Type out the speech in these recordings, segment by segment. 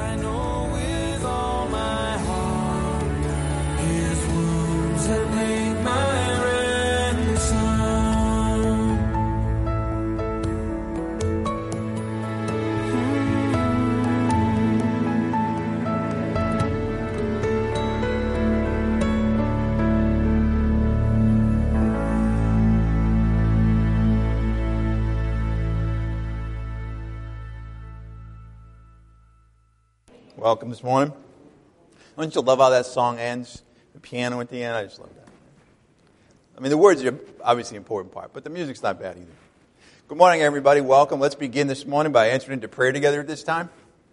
I know with all my heart, his wounds have paid my ransom. Welcome this morning. Don't you love how that song ends? The piano at the end, I just love that. I mean, the words are obviously the important part, but the music's not bad either. Good morning, everybody. Welcome. Let's begin this morning by entering into prayer together at this time.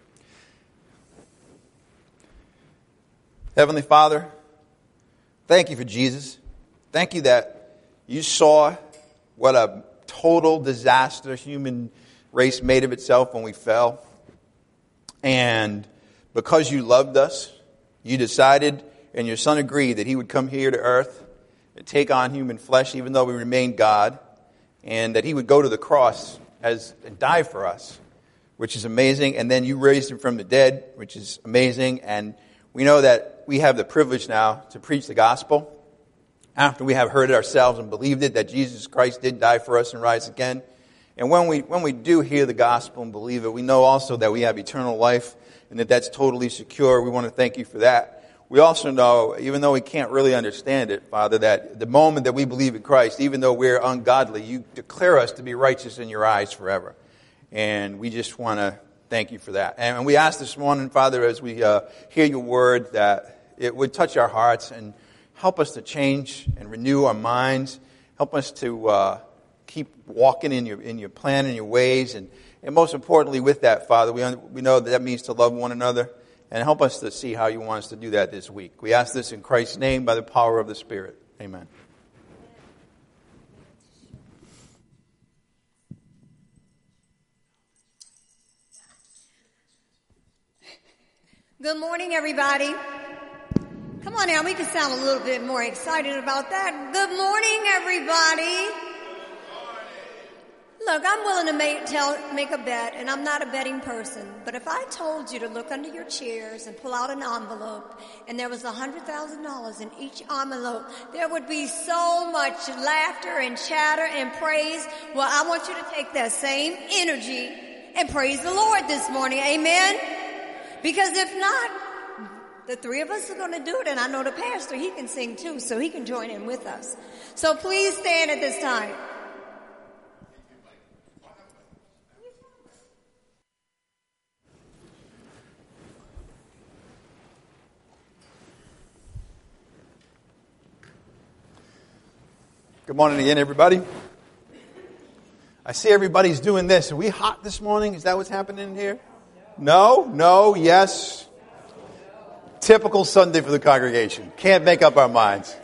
Heavenly Father, thank you for Jesus. Thank you that you saw what a total disaster human race made of itself when we fell. And because you loved us, you decided, and your Son agreed, that he would come here to earth and take on human flesh, even though we remained God, and that he would go to the cross and die for us, which is amazing. And then you raised him from the dead, which is amazing. And we know that we have the privilege now to preach the gospel after we have heard it ourselves and believed it, that Jesus Christ did die for us and rise again. And when we do hear the gospel and believe it, we know also that we have eternal life and that that's totally secure. We want to thank you for that. We also know, even though we can't really understand it, Father, that the moment that we believe in Christ, even though we're ungodly, you declare us to be righteous in your eyes forever. And we just want to thank you for that. And we ask this morning, Father, as we hear your word, that it would touch our hearts and help us to change and renew our minds. Help us to keep walking in your plan and your ways, and most importantly with that, Father, we know that means to love one another, and help us to see how you want us to do that this week. We ask this in Christ's name by the power of the Spirit. Amen. Good morning, everybody. Come on now, we can sound a little bit more excited about that. Good morning, everybody. Look, I'm willing to make a bet, and I'm not a betting person, but if I told you to look under your chairs and pull out an envelope, and there was $100,000 in each envelope, there would be so much laughter and chatter and praise. Well, I want you to take that same energy and praise the Lord this morning. Amen? Because if not, the three of us are going to do it, and I know the pastor, he can sing too, so he can join in with us. So please stand at this time. Good morning again, everybody. I see everybody's doing this. Are we hot this morning? Is that what's happening here? No, yes. Typical Sunday for the congregation. Can't make up our minds.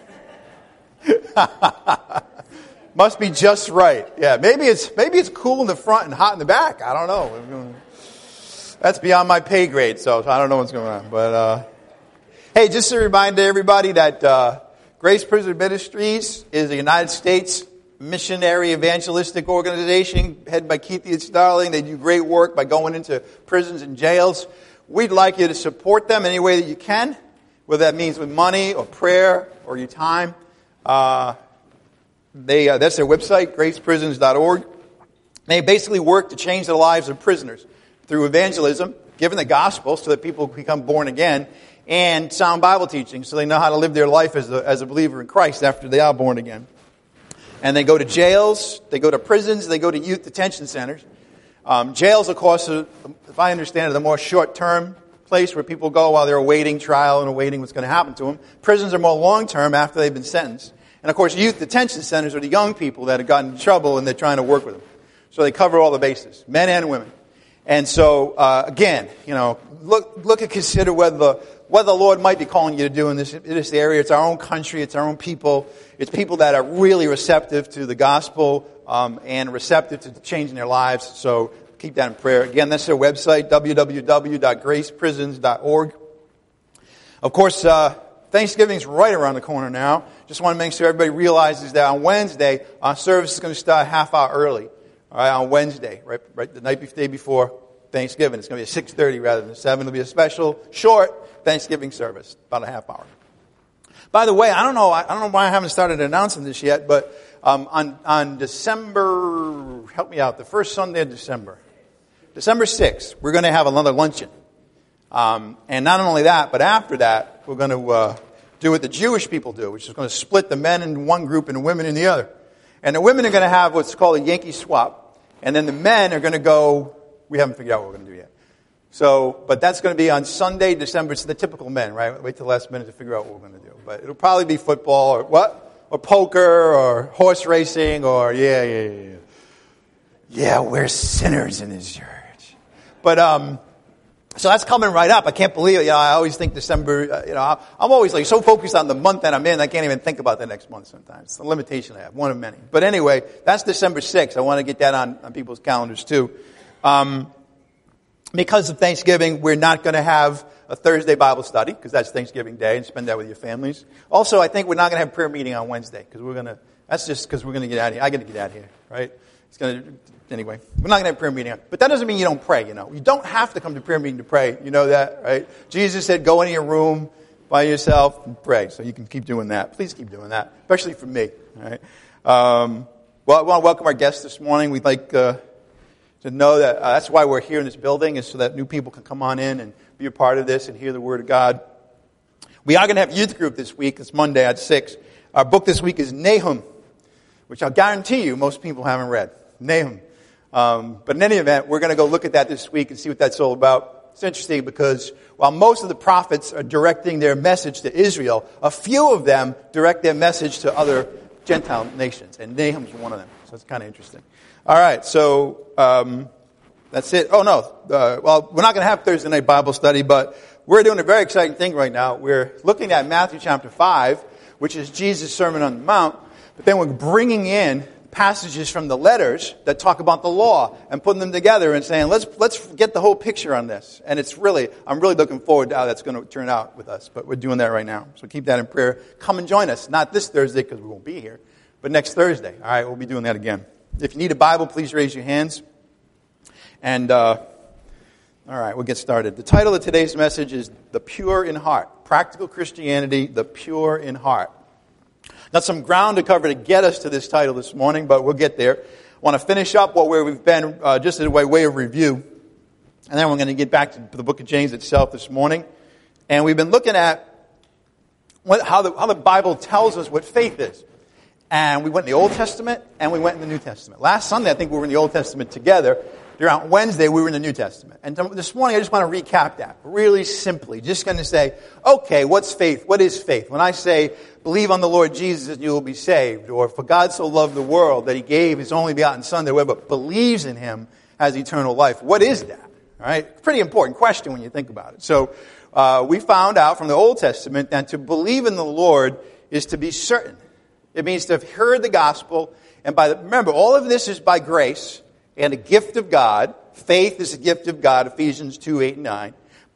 Must be just right. Yeah, maybe it's cool in the front and hot in the back. I don't know. That's beyond my pay grade, so I don't know what's going on. But hey, just a reminder to everybody that Grace Prison Ministries is a United States missionary evangelistic organization headed by Keith E. Starling. They do great work by going into prisons and jails. We'd like you to support them any way that you can, whether that means with money or prayer or your time. That's their website, graceprisons.org. They basically work to change the lives of prisoners through evangelism, giving the gospel so that people become born again, and sound Bible teaching so they know how to live their life as a believer in Christ after they are born again. And they go to jails, they go to prisons, they go to youth detention centers. Jails, of course, if I understand it, the more short-term place where people go while they're awaiting trial and awaiting what's going to happen to them. Prisons are more long-term after they've been sentenced. And, of course, youth detention centers are the young people that have gotten in trouble and they're trying to work with them. So they cover all the bases, men and women. And so, again, look and consider what the Lord might be calling you to do in this area. It's our own country. It's our own people. It's people that are really receptive to the gospel and receptive to changing their lives. So keep that in prayer. Again, that's their website, www.graceprisons.org. Of course, Thanksgiving's right around the corner now. Just want to make sure everybody realizes that on Wednesday, our service is going to start a half hour early. All right, on Wednesday, right the day before Thanksgiving. It's going to be at 6:30 rather than 7. It'll be a special, short Thanksgiving service, about a half hour. By the way, I don't know why I haven't started announcing this yet, but on December, help me out, the first Sunday of December 6th, we're going to have another luncheon. And not only that, but after that, we're going to do what the Jewish people do, which is going to split the men in one group and the women in the other. And the women are going to have what's called a Yankee swap. And then the men are going to go, we haven't figured out what we're going to do yet. So, but that's going to be on Sunday, December. It's the typical men, right? Wait till the last minute to figure out what we're going to do. But it'll probably be football or what? Or poker or horse racing or yeah, we're sinners in this church. But, so that's coming right up. I can't believe it. I always think December, I'm always like so focused on the month that I'm in, I can't even think about the next month sometimes. It's a limitation I have, one of many. But anyway, that's December 6th. I want to get that on people's calendars too. Because of Thanksgiving, we're not going to have a Thursday Bible study, because that's Thanksgiving Day, and spend that with your families. Also, I think we're not going to have prayer meeting on Wednesday, because that's just because we're going to get out of here. I got to get out of here, right? Anyway, we're not going to have prayer meeting. But that doesn't mean you don't pray, You don't have to come to prayer meeting to pray. You know that, right? Jesus said, go into your room by yourself and pray. So you can keep doing that. Please keep doing that, especially for me, all right? Well, I want to welcome our guests this morning. We'd like to know that that's why we're here in this building, is so that new people can come on in and be a part of this and hear the Word of God. We are going to have youth group this week. It's Monday at 6. Our book this week is Nahum, which I'll guarantee you most people haven't read. Nahum. But in any event, we're going to go look at that this week and see what that's all about. It's interesting because while most of the prophets are directing their message to Israel, a few of them direct their message to other Gentile nations. And Nahum's one of them. So it's kind of interesting. All right, so that's it. Oh, no. Well, we're not going to have Thursday night Bible study, but we're doing a very exciting thing right now. We're looking at Matthew chapter 5, which is Jesus' Sermon on the Mount, but then we're bringing in passages from the letters that talk about the law and putting them together and saying, let's get the whole picture on this. And I'm really looking forward to how that's going to turn out with us. But we're doing that right now. So keep that in prayer. Come and join us. Not this Thursday because we won't be here, but next Thursday. All right, we'll be doing that again. If you need a Bible, please raise your hands. And, all right, we'll get started. The title of today's message is The Pure in Heart. Practical Christianity, the Pure in Heart. Got some ground to cover to get us to this title this morning, but we'll get there. I want to finish up where we've been, just as a way of review. And then we're going to get back to the book of James itself this morning. And we've been looking at how the Bible tells us what faith is. And we went in the Old Testament, and we went in the New Testament. Last Sunday, I think we were in the Old Testament together. On Wednesday, we were in the New Testament. And this morning, I just want to recap that really simply. Just going to say, okay, what's faith? What is faith? When I say, believe on the Lord Jesus and you will be saved, or for God so loved the world that he gave his only begotten Son, that whoever believes in him has eternal life. What is that? All right? Pretty important question when you think about it. So we found out from the Old Testament that to believe in the Lord is to be certain. It means to have heard the gospel. And remember, all of this is by grace and a gift of God. Faith is a gift of God, Ephesians 2, 8, and 9.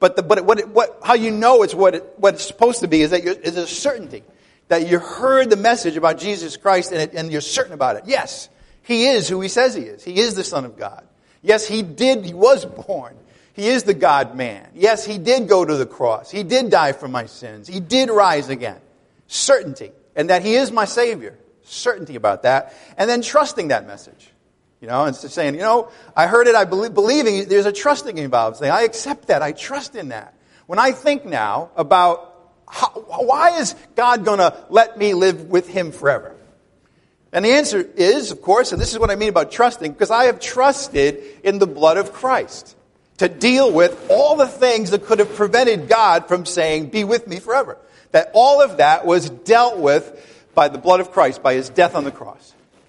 But how you know it's what it's supposed to be is that it's a certainty. That you heard the message about Jesus Christ and you're certain about it. Yes, he is who he says he is. He is the Son of God. Yes, he was born. He is the God-man. Yes, he did go to the cross. He did die for my sins. He did rise again. Certainty. And that he is my Savior. Certainty about that. And then trusting that message. It's just saying, I heard it, I believing, there's a trusting involved. Saying, I accept that, I trust in that. When I think now about why is God going to let me live with him forever? And the answer is, of course, and this is what I mean about trusting, because I have trusted in the blood of Christ to deal with all the things that could have prevented God from saying, be with me forever. That all of that was dealt with by the blood of Christ, by his death on the cross.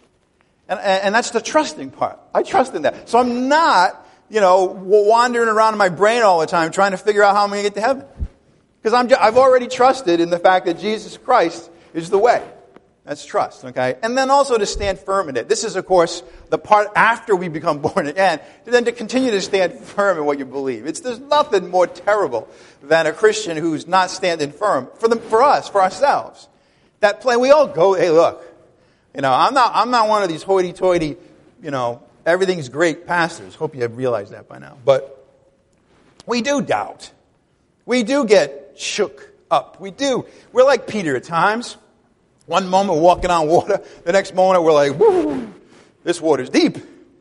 And that's the trusting part. I trust in that. So I'm not, wandering around in my brain all the time trying to figure out how I'm going to get to heaven. Because I've already trusted in the fact that Jesus Christ is the way. That's trust, okay? And then also to stand firm in it. This is, of course, the part after we become born again, then to continue to stand firm in what you believe. There's nothing more terrible than a Christian who's not standing firm for us, for ourselves. We all go, hey, look, I'm not one of these hoity-toity, everything's great pastors. Hope you have realized that by now. But we do doubt. We do get shook up. We do. We're like Peter at times. One moment we're walking on water. The next moment we're like, woo, this water's deep.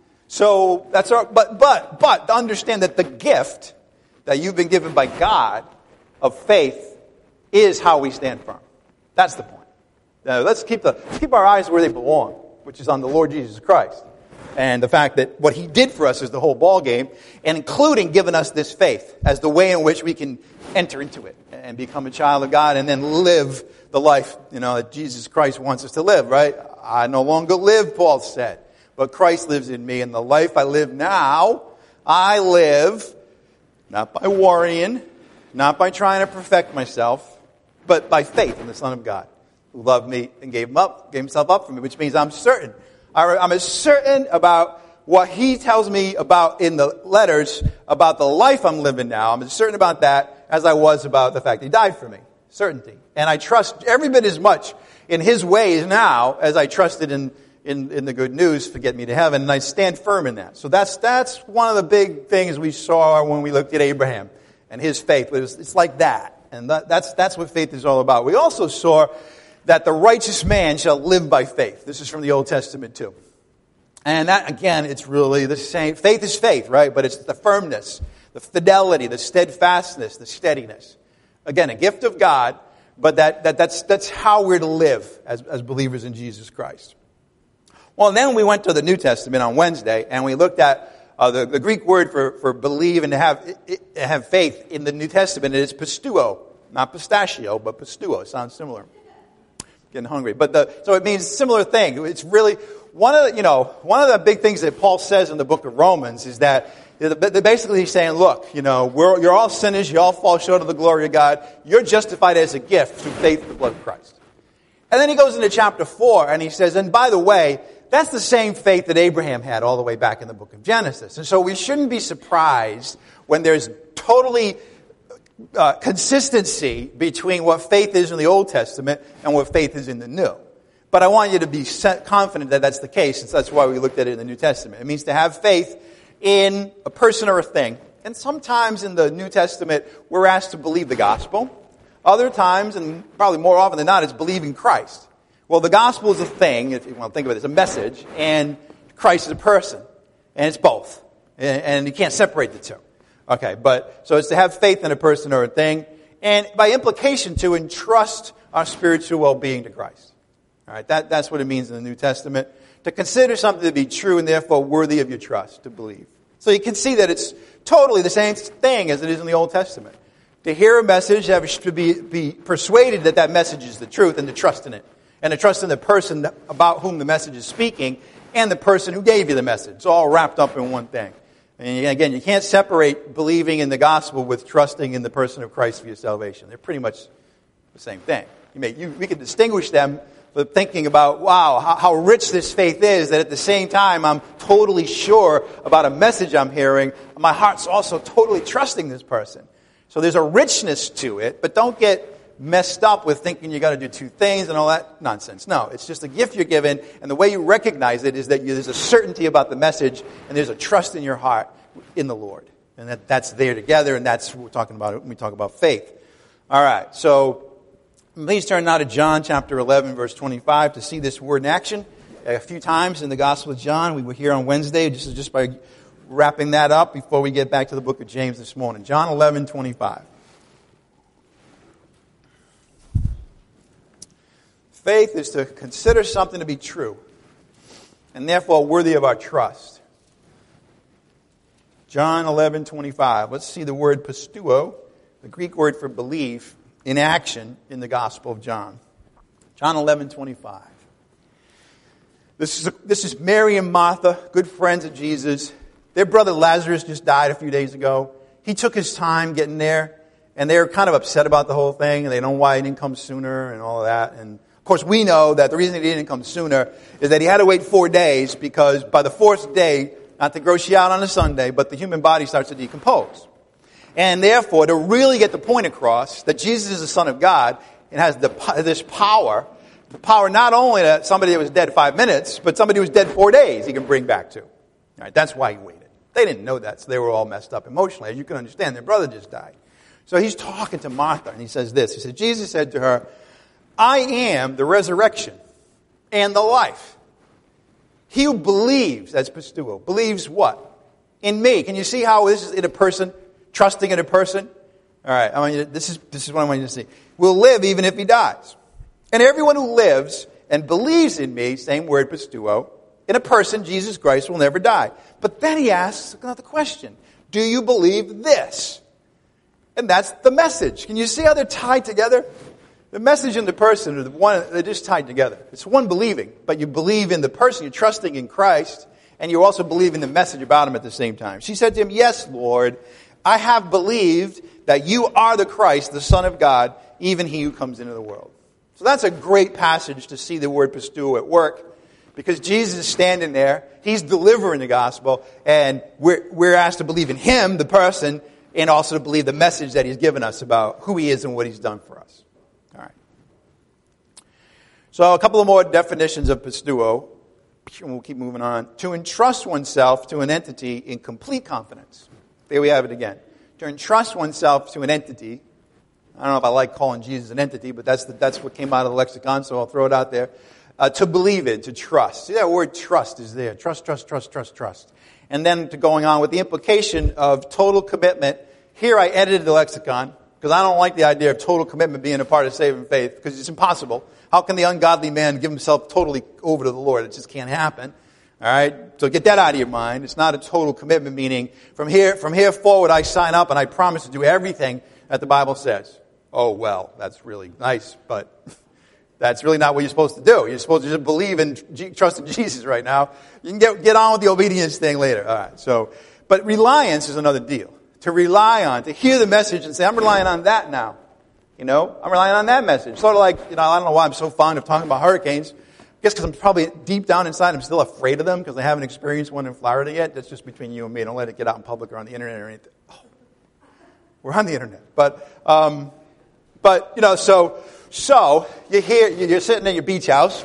So that's our, but understand that the gift that you've been given by God of faith is how we stand firm. That's the point. Now, let's keep our eyes where they belong, which is on the Lord Jesus Christ. And the fact that what He did for us is the whole ball game, and including giving us this faith as the way in which we can enter into it and become a child of God and then live the life, that Jesus Christ wants us to live, right? I no longer live, Paul said, but Christ lives in me, and the life I live now, I live not by worrying, not by trying to perfect myself, but by faith in the Son of God, who loved me and gave Himself up for me, which means I'm certain. I'm as certain about what He tells me about in the letters about the life I'm living now. I'm as certain about that as I was about the fact He died for me. Certainty. And I trust every bit as much in His ways now as I trusted in the good news to get me to heaven. And I stand firm in that. So that's one of the big things we saw when we looked at Abraham and his faith. It's like that. And that's what faith is all about. We also saw that the righteous man shall live by faith. This is from the Old Testament too. And that, again, it's really the same. Faith is faith, right? But it's the firmness, the fidelity, the steadfastness, the steadiness. Again, a gift of God, but that's how we're to live as believers in Jesus Christ. Well, then we went to the New Testament on Wednesday, and we looked at the Greek word for believe and to have faith in the New Testament. It is pistuo, not pistachio, but pistuo. It sounds similar. Getting hungry, so it means similar thing. It's really one of the big things that Paul says in the book of Romans is that they're basically saying, look, you're all sinners, you all fall short of the glory of God. You're justified as a gift through faith in the blood of Christ. And then he goes into chapter 4 and he says, and by the way, that's the same faith that Abraham had all the way back in the book of Genesis. And so we shouldn't be surprised when there's totally consistency between what faith is in the Old Testament and what faith is in the New. But I want you to be confident that that's the case, since that's why we looked at it in the New Testament. It means to have faith in a person or a thing. And sometimes in the New Testament, we're asked to believe the gospel. Other times, and probably more often than not, it's believing Christ. Well, the gospel is a thing, if you want to think of it as a message, and Christ is a person. And it's both. And you can't separate the two. Okay, so it's to have faith in a person or a thing, and by implication to entrust our spiritual well-being to Christ. All right, that's what it means in the New Testament. To consider something to be true and therefore worthy of your trust, to believe. So you can see that it's totally the same thing as it is in the Old Testament. To hear a message, to be persuaded that message is the truth, and to trust in it. And to trust in the person about whom the message is speaking, and the person who gave you the message. It's all wrapped up in one thing. And again, you can't separate believing in the gospel with trusting in the person of Christ for your salvation. They're pretty much the same thing. We can distinguish them but thinking about, wow, how rich this faith is, that at the same time I'm totally sure about a message I'm hearing. My heart's also totally trusting this person. So there's a richness to it, but don't get messed up with thinking you got to do two things and all that nonsense. No, it's just a gift you're given, and the way you recognize it is that there's a certainty about the message, and there's a trust in your heart in the Lord. And that's there together, and that's what we're talking about when we talk about faith. All right, so please turn now to John chapter 11, verse 25 to see this word in action a few times in the Gospel of John. We were here on Wednesday, just by wrapping that up before we get back to the book of James this morning. John 11, 25. Faith is to consider something to be true and therefore worthy of our trust. John 11:25. Let's see the word pistuo, the Greek word for believe, in action in the Gospel of John. John 11:25. This is Mary and Martha, good friends of Jesus. Their brother Lazarus just died a few days ago. He took his time getting there, and they were kind of upset about the whole thing, and they don't know why he didn't come sooner and all of that. And of course, we know that the reason he didn't come sooner is that he had to wait 4 days because by the fourth day, not to gross you out on a Sunday, but the human body starts to decompose. And therefore, to really get the point across that Jesus is the Son of God and has this power, the power not only that somebody that was dead 5 minutes, but somebody who was dead 4 days he can bring back to. All right, that's why he waited. They didn't know that, so they were all messed up emotionally. As you can understand, their brother just died. So he's talking to Martha, and he says this. He said, Jesus said to her, I am the resurrection and the life. He who believes, that's pisteuo, believes what? In me. Can you see how this is in a person, trusting in a person? All right, this is what I want you to see. Will live even if he dies. And everyone who lives and believes in me, same word, pisteuo, in a person, Jesus Christ, will never die. But then he asks another question. Do you believe this? And that's the message. Can you see how they're tied together? The message and the person are the one, they're just tied together. It's one believing, but you believe in the person, you're trusting in Christ, and you also believe in the message about him at the same time. She said to him, yes, Lord, I have believed that you are the Christ, the Son of God, even he who comes into the world. So that's a great passage to see the word pisteuo at work, because Jesus is standing there, he's delivering the gospel, and we're asked to believe in him, the person, and also to believe the message that he's given us about who he is and what he's done for us. All right. So a couple of more definitions of pisteuo, and we'll keep moving on. To entrust oneself to an entity in complete confidence. There we have it again. To entrust oneself to an entity. I don't know if I like calling Jesus an entity, but that's what came out of the lexicon, so I'll throw it out there. To believe in, to trust. See, that word trust is there. Trust. And then to going on with the implication of total commitment. Here I edited the lexicon, because I don't like the idea of total commitment being a part of saving faith, because it's impossible. How can the ungodly man give himself totally over to the Lord? It just can't happen. All right? So get that out of your mind. It's not a total commitment, meaning from here forward I sign up and I promise to do everything that the Bible says. Oh, well, that's really nice, but that's really not what you're supposed to do. You're supposed to just believe and trust in Jesus right now. You can get on with the obedience thing later. All right. So, but reliance is another deal. To rely on, to hear the message and say, I'm relying on that now. I'm relying on that message. Sort of like, I don't know why I'm so fond of talking about hurricanes. I guess because I'm probably deep down inside, I'm still afraid of them because I haven't experienced one in Florida yet. That's just between you and me. Don't let it get out in public or on the internet or anything. Oh, we're on the internet. So you're sitting in your beach house,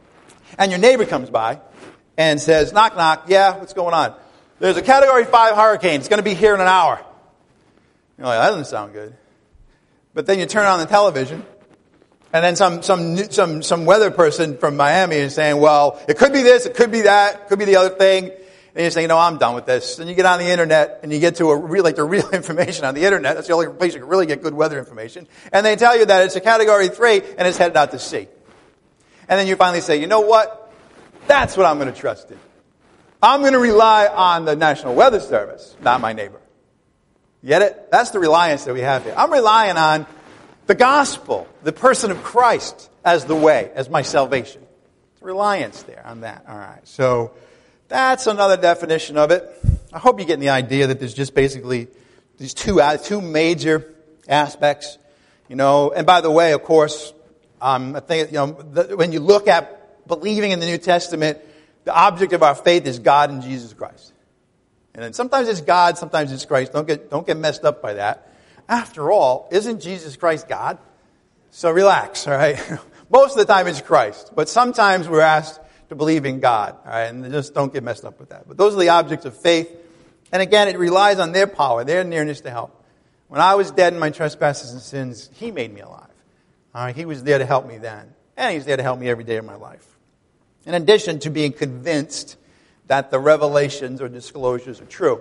and your neighbor comes by and says, knock, knock, yeah, what's going on? There's a Category 5 hurricane. It's going to be here in an hour. You're like, that doesn't sound good. But then you turn on the television, and then some weather person from Miami is saying, well, it could be this, it could be that, it could be the other thing. And you say, I'm done with this. Then you get on the internet, and you get to the real information on the internet. That's the only place you can really get good weather information. And they tell you that it's a Category 3, and it's headed out to sea. And then you finally say, you know what? That's what I'm going to trust in. I'm going to rely on the National Weather Service, not my neighbor. Get it? That's the reliance that we have here. I'm relying on the gospel, the person of Christ as the way, as my salvation. It's reliance there on that. All right. So that's another definition of it. I hope you're getting the idea that there's just basically these two major aspects. And by the way, of course, I think when you look at believing in the New Testament, the object of our faith is God and Jesus Christ. And then sometimes it's God, sometimes it's Christ. Don't get messed up by that. After all, isn't Jesus Christ God? So relax, all right? Most of the time it's Christ. But sometimes we're asked to believe in God, all right? And just don't get messed up with that. But those are the objects of faith. And again, it relies on their power, their nearness to help. When I was dead in my trespasses and sins, he made me alive. All right? He was there to help me then. And he's there to help me every day of my life. In addition to being convinced that the revelations or disclosures are true.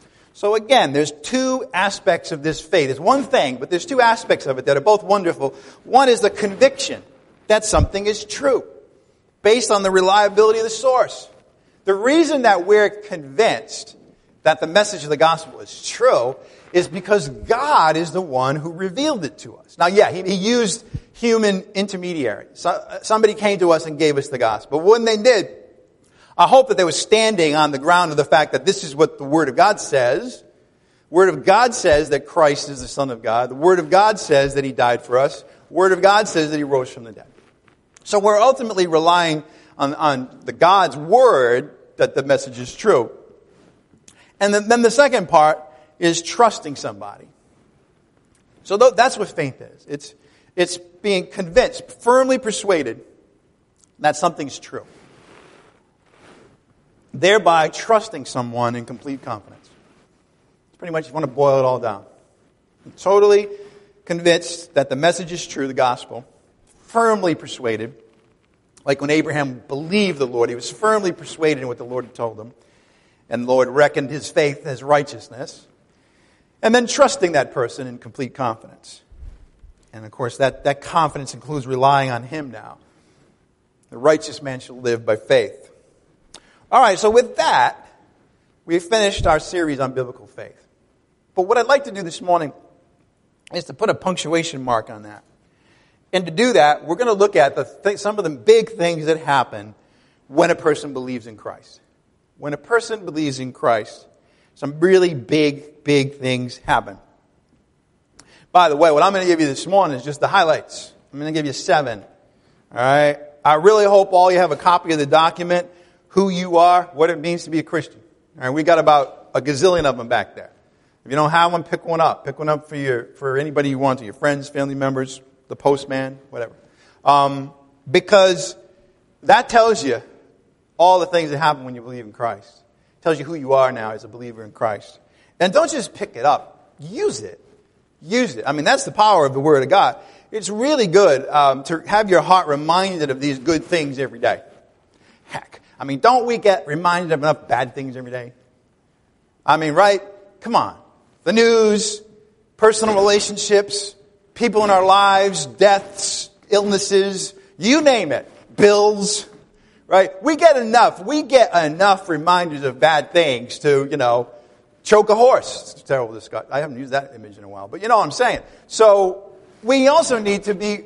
So again, there's two aspects of this faith. It's one thing, but there's two aspects of it that are both wonderful. One is the conviction that something is true, based on the reliability of the source. The reason that we're convinced that the message of the gospel is true is because God is the one who revealed it to us. Now, yeah, he used human intermediaries. Somebody came to us and gave us the gospel. But when they did, I hope that they were standing on the ground of the fact that this is what the Word of God says. The Word of God says that Christ is the Son of God. The Word of God says that he died for us. The Word of God says that he rose from the dead. So we're ultimately relying on the God's Word that the message is true. And then the second part is trusting somebody. So that's what faith is. It's being convinced, firmly persuaded that something's true. Thereby trusting someone in complete confidence. Pretty much, if you want to boil it all down. I'm totally convinced that the message is true, the gospel. Firmly persuaded. Like when Abraham believed the Lord, he was firmly persuaded in what the Lord had told him. And the Lord reckoned his faith as righteousness. And then trusting that person in complete confidence. And of course, that confidence includes relying on him now. The righteous man shall live by faith. All right, so with that, we've finished our series on biblical faith. But what I'd like to do this morning is to put a punctuation mark on that. And to do that, we're going to look at some of the big things that happen when a person believes in Christ. When a person believes in Christ, some really big things happen. By the way, what I'm going to give you this morning is just the highlights. I'm going to give you 7. All right? I really hope all you have a copy of the document, who you are, what it means to be a Christian. All right? We got about a gazillion of them back there. If you don't have one, pick one up. Pick one up for anybody you want to, your friends, family members, the postman, whatever. Because that tells you all the things that happen when you believe in Christ. It tells you who you are now as a believer in Christ. And don't just pick it up. Use it. Use it. I mean, that's the power of the Word of God. It's really good to have your heart reminded of these good things every day. Heck, I mean, don't we get reminded of enough bad things every day? I mean, right? Come on. The news, personal relationships, people in our lives, deaths, illnesses, you name it, bills, right? We get enough reminders of bad things to, choke a horse. It's terrible discussion. I haven't used that image in a while, but you know what I'm saying. So we also need to be,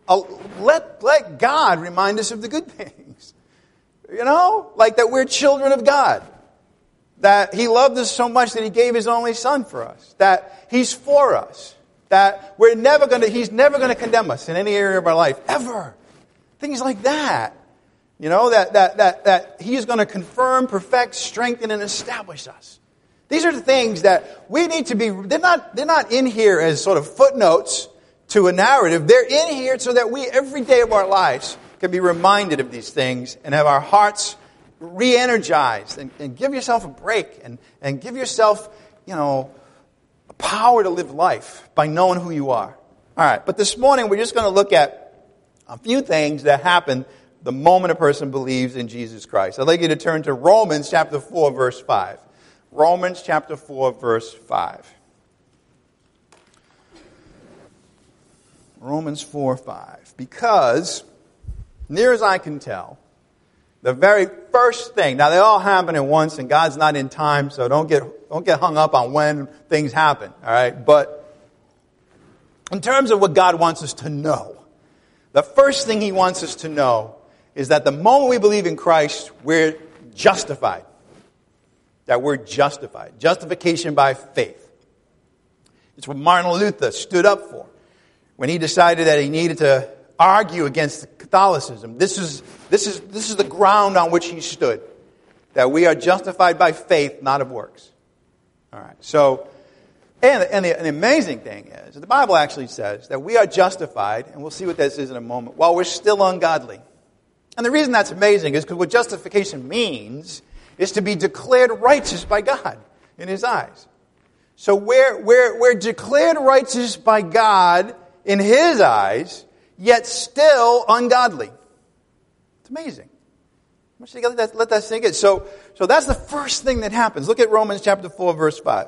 let God remind us of the good things. Like that we're children of God. That He loved us so much that He gave His only Son for us. That He's for us. That He's never going to condemn us in any area of our life, ever. Things like that. That He is going to confirm, perfect, strengthen, and establish us. These are the things that we need to be, they're not in here as sort of footnotes to a narrative. They're in here so that we, every day of our lives, can be reminded of these things and have our hearts re-energized and give yourself a break and give yourself, a power to live life by knowing who you are. All right, but this morning we're just going to look at a few things that happen the moment a person believes in Jesus Christ. I'd like you to turn to Romans chapter 4, verse 5. Romans chapter 4, verse 5. Romans 4, 5. Because, near as I can tell, the very first thing, now they all happen at once and God's not in time, so don't get hung up on when things happen, all right? But in terms of what God wants us to know, the first thing He wants us to know is that the moment we believe in Christ, we're justified. That we're justified. Justification by faith. It's what Martin Luther stood up for when he decided that he needed to argue against Catholicism. This is the ground on which he stood. That we are justified by faith, not of works. All right. So, and the amazing thing is, the Bible actually says that we are justified, and we'll see what this is in a moment, while we're still ungodly. And the reason that's amazing is because what justification means is to be declared righteous by God in His eyes. So we're declared righteous by God in His eyes, yet still ungodly. It's amazing. I want you to let that sink in. So that's the first thing that happens. Look at Romans chapter 4, verse 5.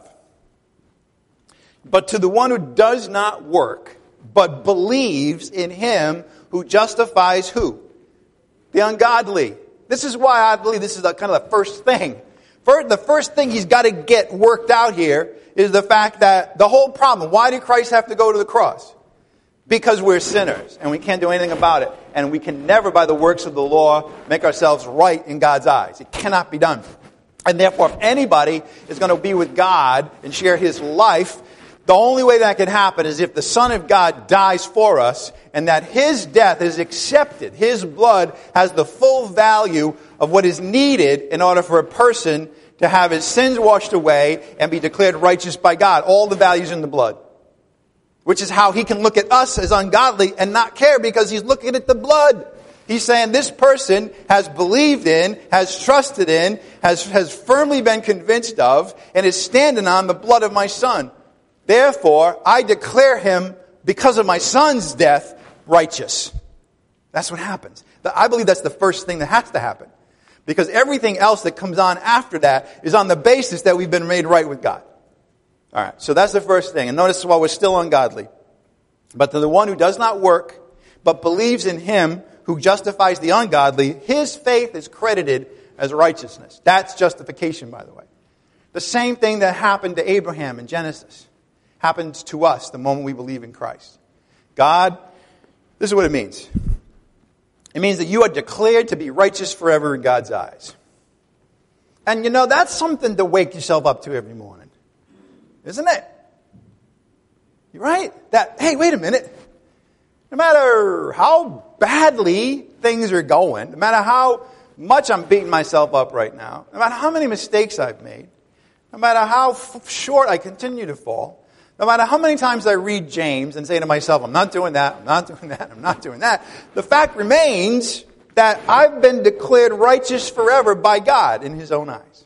But to the one who does not work, but believes in Him who justifies who? The ungodly. This is why I believe this is kind of the first thing. The first thing he's got to get worked out here is the fact that the whole problem, why did Christ have to go to the cross? Because we're sinners and we can't do anything about it. And we can never, by the works of the law, make ourselves right in God's eyes. It cannot be done. And therefore, if anybody is going to be with God and share His life, the only way that can happen is if the Son of God dies for us and that His death is accepted. His blood has the full value of what is needed in order for a person to have his sins washed away and be declared righteous by God. All the values in the blood. Which is how He can look at us as ungodly and not care because He's looking at the blood. He's saying this person has believed in, has trusted in, has firmly been convinced of, and is standing on the blood of my son. Therefore, I declare him, because of my son's death, righteous. That's what happens. I believe that's the first thing that has to happen. Because everything else that comes on after that is on the basis that we've been made right with God. All right, so that's the first thing. And notice while we're still ungodly. But to the one who does not work, but believes in him who justifies the ungodly, his faith is credited as righteousness. That's justification, by the way. The same thing that happened to Abraham in Genesis happens to us the moment we believe in Christ. God, this is what it means. It means that you are declared to be righteous forever in God's eyes. And you know, that's something to wake yourself up to every morning. Isn't it? You're right? That, hey, wait a minute. No matter how badly things are going, no matter how much I'm beating myself up right now, no matter how many mistakes I've made, no matter how short I continue to fall, no matter how many times I read James and say to myself, I'm not doing that, I'm not doing that, I'm not doing that, the fact remains that I've been declared righteous forever by God in his own eyes.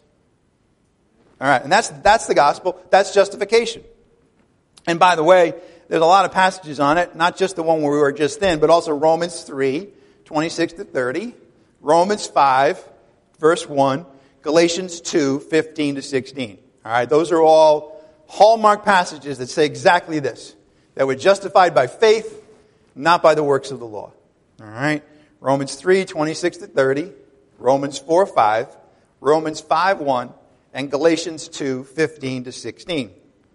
All right, and that's the gospel, that's justification. And by the way, there's a lot of passages on it, not just the one where we were just in, but also Romans 3, 26 to 30, Romans 5, verse 1, Galatians 2, 15 to 16. All right, those are all hallmark passages that say exactly this, that we're justified by faith, not by the works of the law. All right, Romans 3, 26 to 30, Romans 4, 5, Romans 5, 1, and Galatians 2, 15 to 16.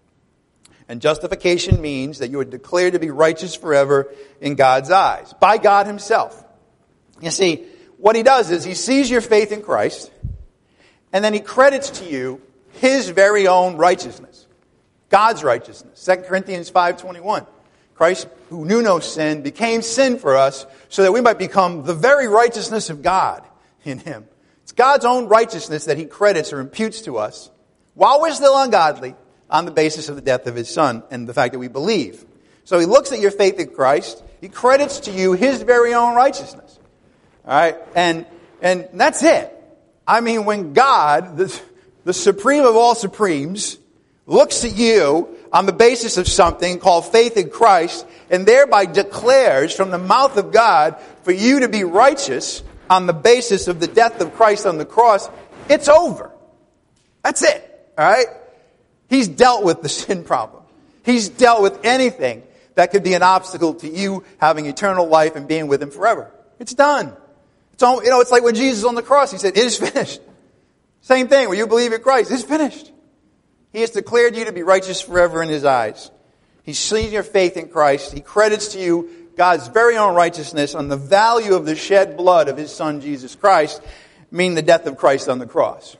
And justification means that you are declared to be righteous forever in God's eyes, by God himself. You see, what he does is he sees your faith in Christ, and then he credits to you his very own righteousness, God's righteousness. 2 Corinthians 5:21. Christ, who knew no sin, became sin for us so that we might become the very righteousness of God in him. It's God's own righteousness that he credits or imputes to us while we're still ungodly, on the basis of the death of his son and the fact that we believe. So he looks at your faith in Christ. He credits to you his very own righteousness. All right? And that's it. I mean, when God, the supreme of all supremes, looks at you on the basis of something called faith in Christ and thereby declares from the mouth of God for you to be righteous on the basis of the death of Christ on the cross, it's over. That's it. All right? He's dealt with the sin problem. He's dealt with anything that could be an obstacle to you having eternal life and being with him forever. It's done. It's like when Jesus was on the cross, he said, it is finished. Same thing, when you believe in Christ, it's finished. He has declared you to be righteous forever in his eyes. He's seen your faith in Christ. He credits to you God's very own righteousness on the value of the shed blood of his son, Jesus Christ, meaning the death of Christ on the cross.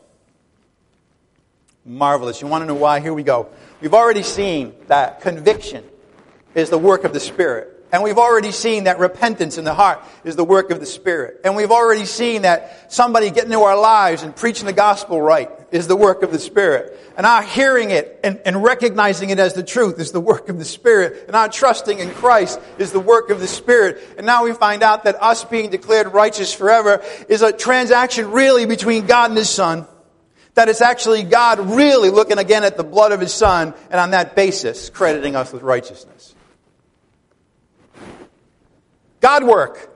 Marvelous. You want to know why? Here we go. We've already seen that conviction is the work of the Spirit. And we've already seen that repentance in the heart is the work of the Spirit. And we've already seen that somebody getting into our lives and preaching the gospel right is the work of the Spirit. And our hearing it and recognizing it as the truth is the work of the Spirit. And our trusting in Christ is the work of the Spirit. And now we find out that us being declared righteous forever is a transaction really between God and his Son. That it's actually God really looking again at the blood of his Son and on that basis crediting us with righteousness. God work.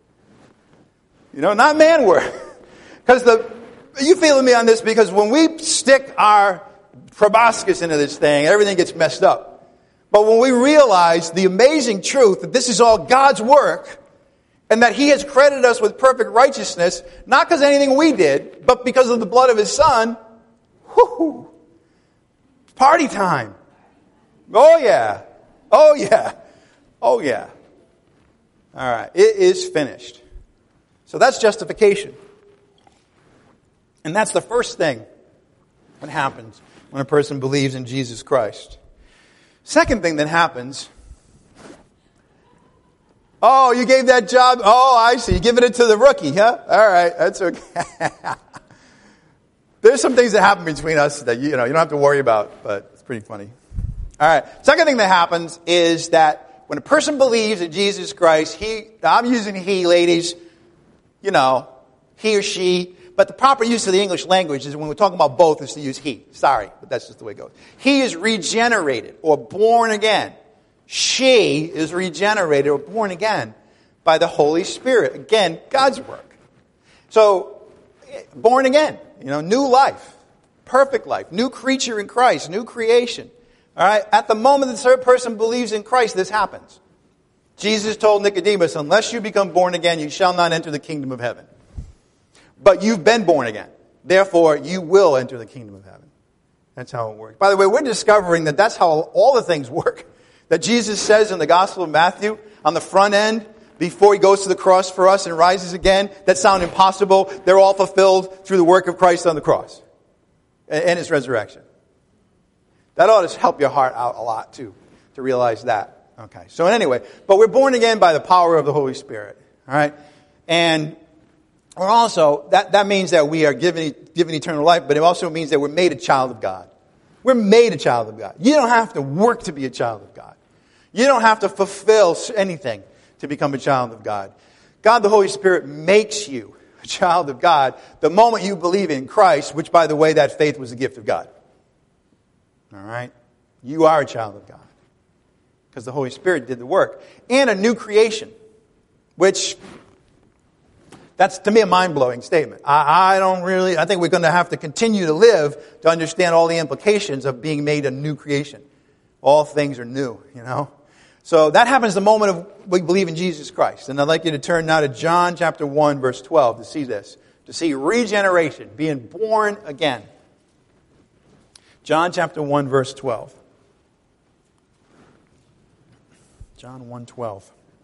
Not man work. Because you feeling me on this, because when we stick our proboscis into this thing, everything gets messed up. But when we realize the amazing truth that this is all God's work, and that he has credited us with perfect righteousness, not because of anything we did, but because of the blood of his Son, whoo, party time. Oh yeah. Oh yeah. Oh yeah. All right, it is finished. So that's justification. And that's the first thing that happens when a person believes in Jesus Christ. Second thing that happens, oh, you gave that job, oh, I see, you're giving it to the rookie, huh? All right, that's okay. There's some things that happen between us that you don't have to worry about, but it's pretty funny. All right, second thing that happens is that when a person believes in Jesus Christ, I'm using he, ladies, he or she. But the proper use of the English language is when we're talking about both is to use he. Sorry, but that's just the way it goes. He is regenerated or born again. She is regenerated or born again by the Holy Spirit. Again, God's work. So, born again, new life, perfect life, new creature in Christ, new creation. All right? At the moment the third person believes in Christ, this happens. Jesus told Nicodemus, unless you become born again, you shall not enter the kingdom of heaven. But you've been born again. Therefore, you will enter the kingdom of heaven. That's how it works. By the way, we're discovering that that's how all the things work. That Jesus says in the Gospel of Matthew, on the front end, before he goes to the cross for us and rises again, that sound impossible. They're all fulfilled through the work of Christ on the cross and his resurrection. That ought to help your heart out a lot, too, to realize that. Okay, so anyway, but we're born again by the power of the Holy Spirit. All right? And we're also, that means that we are given eternal life, but it also means that we're made a child of God. We're made a child of God. You don't have to work to be a child of God. You don't have to fulfill anything to become a child of God. God, the Holy Spirit, makes you a child of God the moment you believe in Christ, which, by the way, that faith was a gift of God. All right? You are a child of God because the Holy Spirit did the work. And a new creation, which... that's, to me, a mind-blowing statement. I think we're going to have to continue to live to understand all the implications of being made a new creation. All things are new, So that happens the moment we believe in Jesus Christ. And I'd like you to turn now to John chapter 1, verse 12 to see this. To see regeneration, being born again. John chapter 1, verse 12. John 1:12.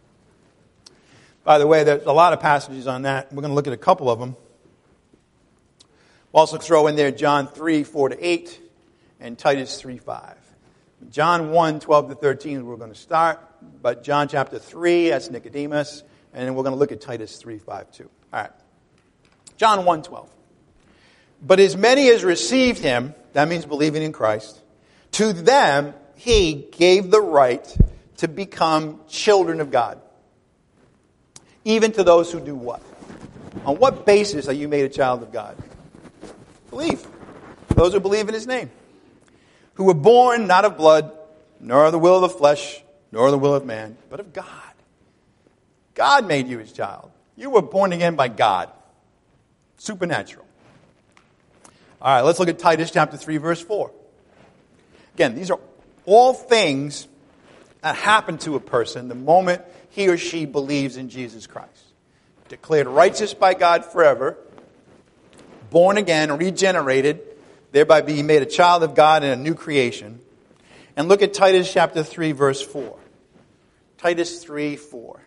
By the way, there's a lot of passages on that. We're going to look at a couple of them. We'll also throw in there John 3:4-8 and Titus 3:5. John 1:12-13 is where we're going to start. But John chapter 3, that's Nicodemus. And then we're going to look at Titus 3:5 too. All right. John 1:12. But as many as received him, that means believing in Christ, to them he gave the right to become children of God. Even to those who do what? On what basis are you made a child of God? Believe. Those who believe in his name. Who were born not of blood, nor of the will of the flesh, nor the will of man, but of God. God made you his child. You were born again by God. Supernatural. All right, let's look at Titus chapter 3, verse 4. Again, these are all things that happen to a person the moment he or she believes in Jesus Christ. Declared righteous by God forever, born again, regenerated, thereby being made a child of God and a new creation. And look at Titus chapter 3, verse 4. Titus 3:4.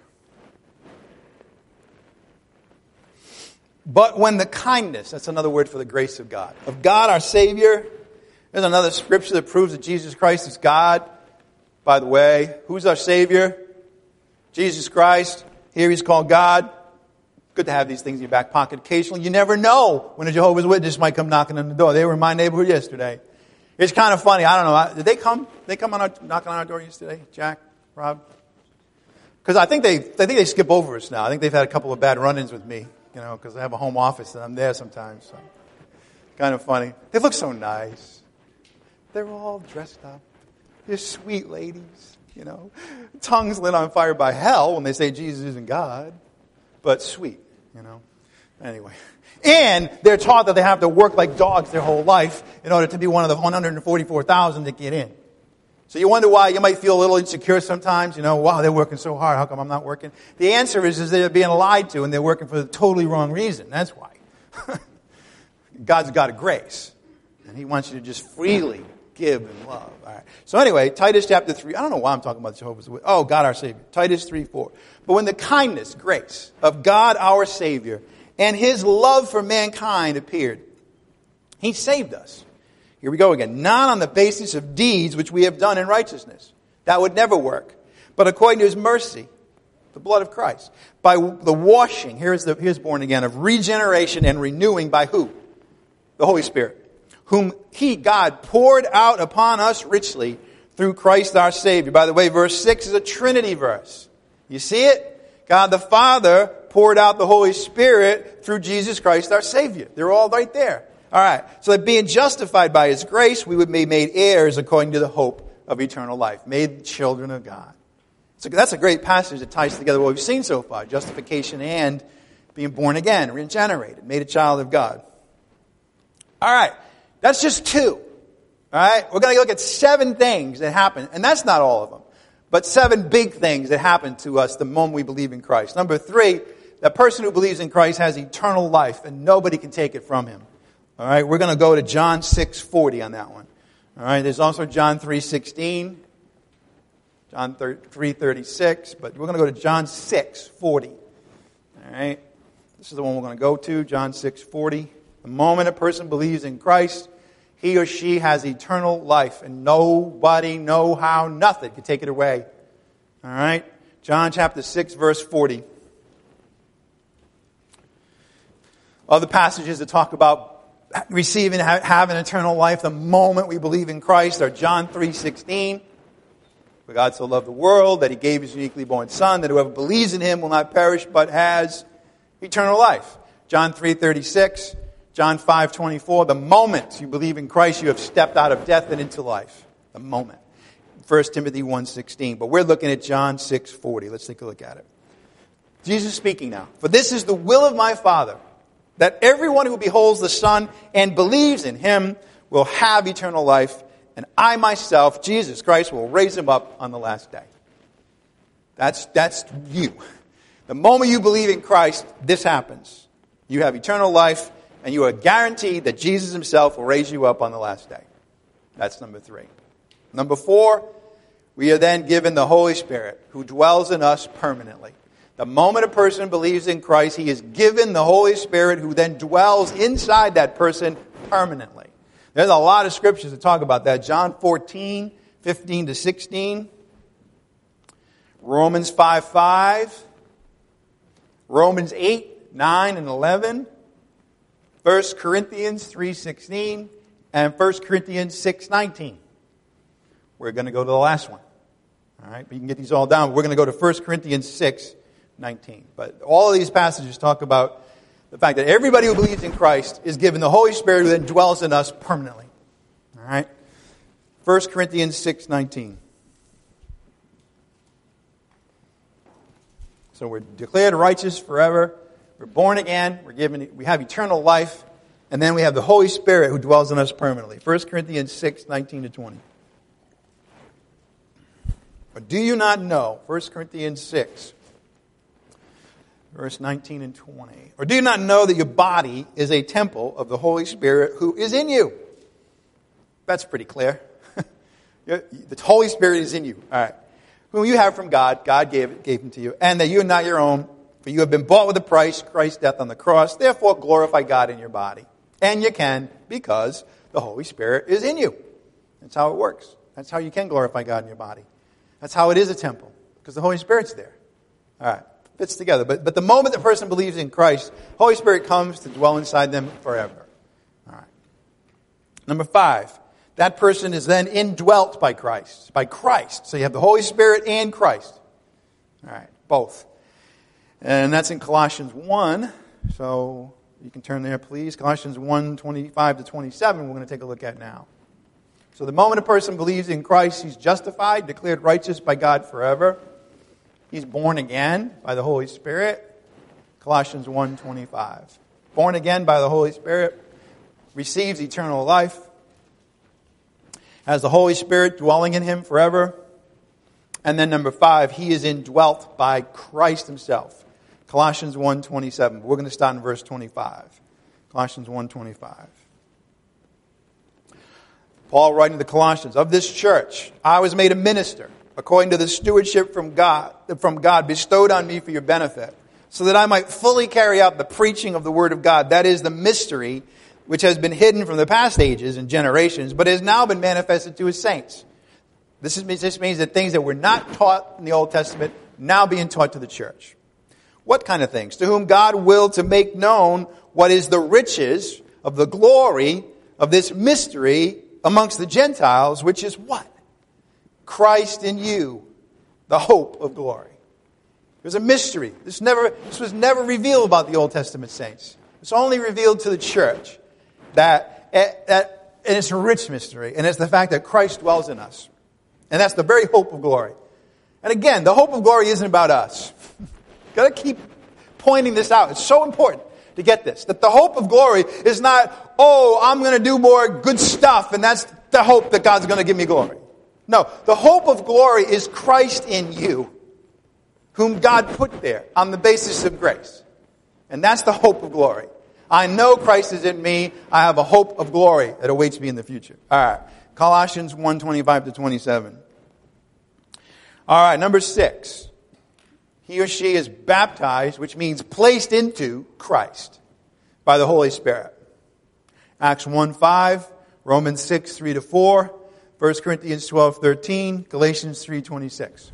But when the kindness, that's another word for the grace of God our Savior. There's another scripture that proves that Jesus Christ is God. By the way, who's our Savior? Jesus Christ. Here he's called God. Good to have these things in your back pocket occasionally. You never know when a Jehovah's Witness might come knocking on the door. They were in my neighborhood yesterday. It's kind of funny. I don't know. Did they come? They come knocking on our door yesterday? Jack? Rob? Because I think they skip over us now. I think they've had a couple of bad run-ins with me, because I have a home office and I'm there sometimes. So. Kind of funny. They look so nice. They're all dressed up. They're sweet ladies, Tongues lit on fire by hell when they say Jesus isn't God, but sweet, Anyway. And they're taught that they have to work like dogs their whole life in order to be one of the 144,000 that get in. So you wonder why you might feel a little insecure sometimes. Wow, they're working so hard. How come I'm not working? The answer is they're being lied to and they're working for the totally wrong reason. That's why. God's got a grace. And he wants you to just freely give and love. All right. So anyway, Titus chapter 3. I don't know why I'm talking about Jehovah's Witness. Oh, God our Savior. Titus 3:4. But when the kindness, grace of God our Savior and his love for mankind appeared, he saved us. Here we go again. Not on the basis of deeds which we have done in righteousness. That would never work. But according to his mercy, the blood of Christ. By the washing, here's born again, of regeneration and renewing by who? The Holy Spirit. Whom he, God, poured out upon us richly through Christ our Savior. By the way, verse 6 is a Trinity verse. You see it? God the Father poured out the Holy Spirit through Jesus Christ our Savior. They're all right there. All right. So that being justified by His grace, we would be made heirs according to the hope of eternal life. Made children of God. So that's a great passage that ties together what we've seen so far. Justification and being born again, regenerated, made a child of God. All right. That's just 2. All right. We're going to look at 7 things that happen. And that's not all of them. But 7 big things that happen to us the moment we believe in Christ. Number 3, the person who believes in Christ has eternal life and nobody can take it from him. All right, we're going to go to John 6:40 on that one. All right, there's also John 3:16, John 3:36, but we're going to go to John 6:40. All right, this is the one we're going to go to, John 6:40. The moment a person believes in Christ, he or she has eternal life, and nobody, no how, nothing can take it away. All right, John chapter 6, verse 40. Other passages that talk about receiving, having eternal life the moment we believe in Christ are John 3:16. For God so loved the world that He gave His uniquely born Son, that whoever believes in Him will not perish but has eternal life. John 3:36. John 5:24. The moment you believe in Christ, you have stepped out of death and into life. The moment. 1 Timothy 1:16. But we're looking at John 6:40. Let's take a look at it. Jesus speaking now. For this is the will of my Father, that everyone who beholds the Son and believes in Him will have eternal life, and I myself, Jesus Christ, will raise him up on the last day. That's you. The moment you believe in Christ, this happens. You have eternal life, and you are guaranteed that Jesus Himself will raise you up on the last day. That's number 3. Number 4, we are then given the Holy Spirit, who dwells in us permanently. The moment a person believes in Christ, he is given the Holy Spirit who then dwells inside that person permanently. There's a lot of scriptures that talk about that. John 14, 15 to 16. Romans 5:5. Romans 8, 9 and 11. 1 Corinthians 3:16. And 1 Corinthians 6:19. We're going to go to the last one. All right, you can get these all down. We're going to go to 1 Corinthians 6:19. But all of these passages talk about the fact that everybody who believes in Christ is given the Holy Spirit who then dwells in us permanently. All right? 1 Corinthians 6:19. So we're declared righteous forever. We're born again. We have eternal life. And then we have the Holy Spirit who dwells in us permanently. 1 Corinthians 6:19 to 20. But do you not know, 1 Corinthians 6, verse 19 and 20. Or do you not know that your body is a temple of the Holy Spirit who is in you? That's pretty clear. The Holy Spirit is in you. All right. Whom you have from God. God gave him to you. And that you are not your own. For you have been bought with a price, Christ's death on the cross. Therefore glorify God in your body. And you can because the Holy Spirit is in you. That's how it works. That's how you can glorify God in your body. That's how it is a temple. Because the Holy Spirit's there. All right. Fits together. But the moment the person believes in Christ, Holy Spirit comes to dwell inside them forever. All right. Number 5, that person is then indwelt by Christ. By Christ. So you have the Holy Spirit and Christ. All right. Both. And that's in Colossians 1. So you can turn there, please. Colossians 1, 25 to 27, we're going to take a look at now. So the moment a person believes in Christ, he's justified, declared righteous by God forever. He's born again by the Holy Spirit. Colossians 1:25. Born again by the Holy Spirit. Receives eternal life. Has the Holy Spirit dwelling in him forever. And then number 5, he is indwelt by Christ Himself. Colossians 1:27. We're going to start in verse 25. Colossians 1:25. Paul writing to the Colossians, of this church, I was made a minister, according to the stewardship from God bestowed on me for your benefit, so that I might fully carry out the preaching of the Word of God. That is the mystery which has been hidden from the past ages and generations, but has now been manifested to His saints. This means that things that were not taught in the Old Testament, now being taught to the church. What kind of things? To whom God willed to make known what is the riches of the glory of this mystery amongst the Gentiles, which is what? Christ in you, the hope of glory. It was a mystery. This was never revealed about the Old Testament saints. It's only revealed to the church. And it's a rich mystery, and it's the fact that Christ dwells in us. And that's the very hope of glory. And again, the hope of glory isn't about us. Got to keep pointing this out. It's so important to get this. That the hope of glory is not, oh, I'm going to do more good stuff, and that's the hope that God's going to give me glory. No, the hope of glory is Christ in you, whom God put there on the basis of grace. And that's the hope of glory. I know Christ is in me. I have a hope of glory that awaits me in the future. All right. Colossians 1:25-27. All right, number 6. He or she is baptized, which means placed into Christ by the Holy Spirit. Acts 1:5, Romans 6:3-4, 1 Corinthians 12:13, Galatians 3:26.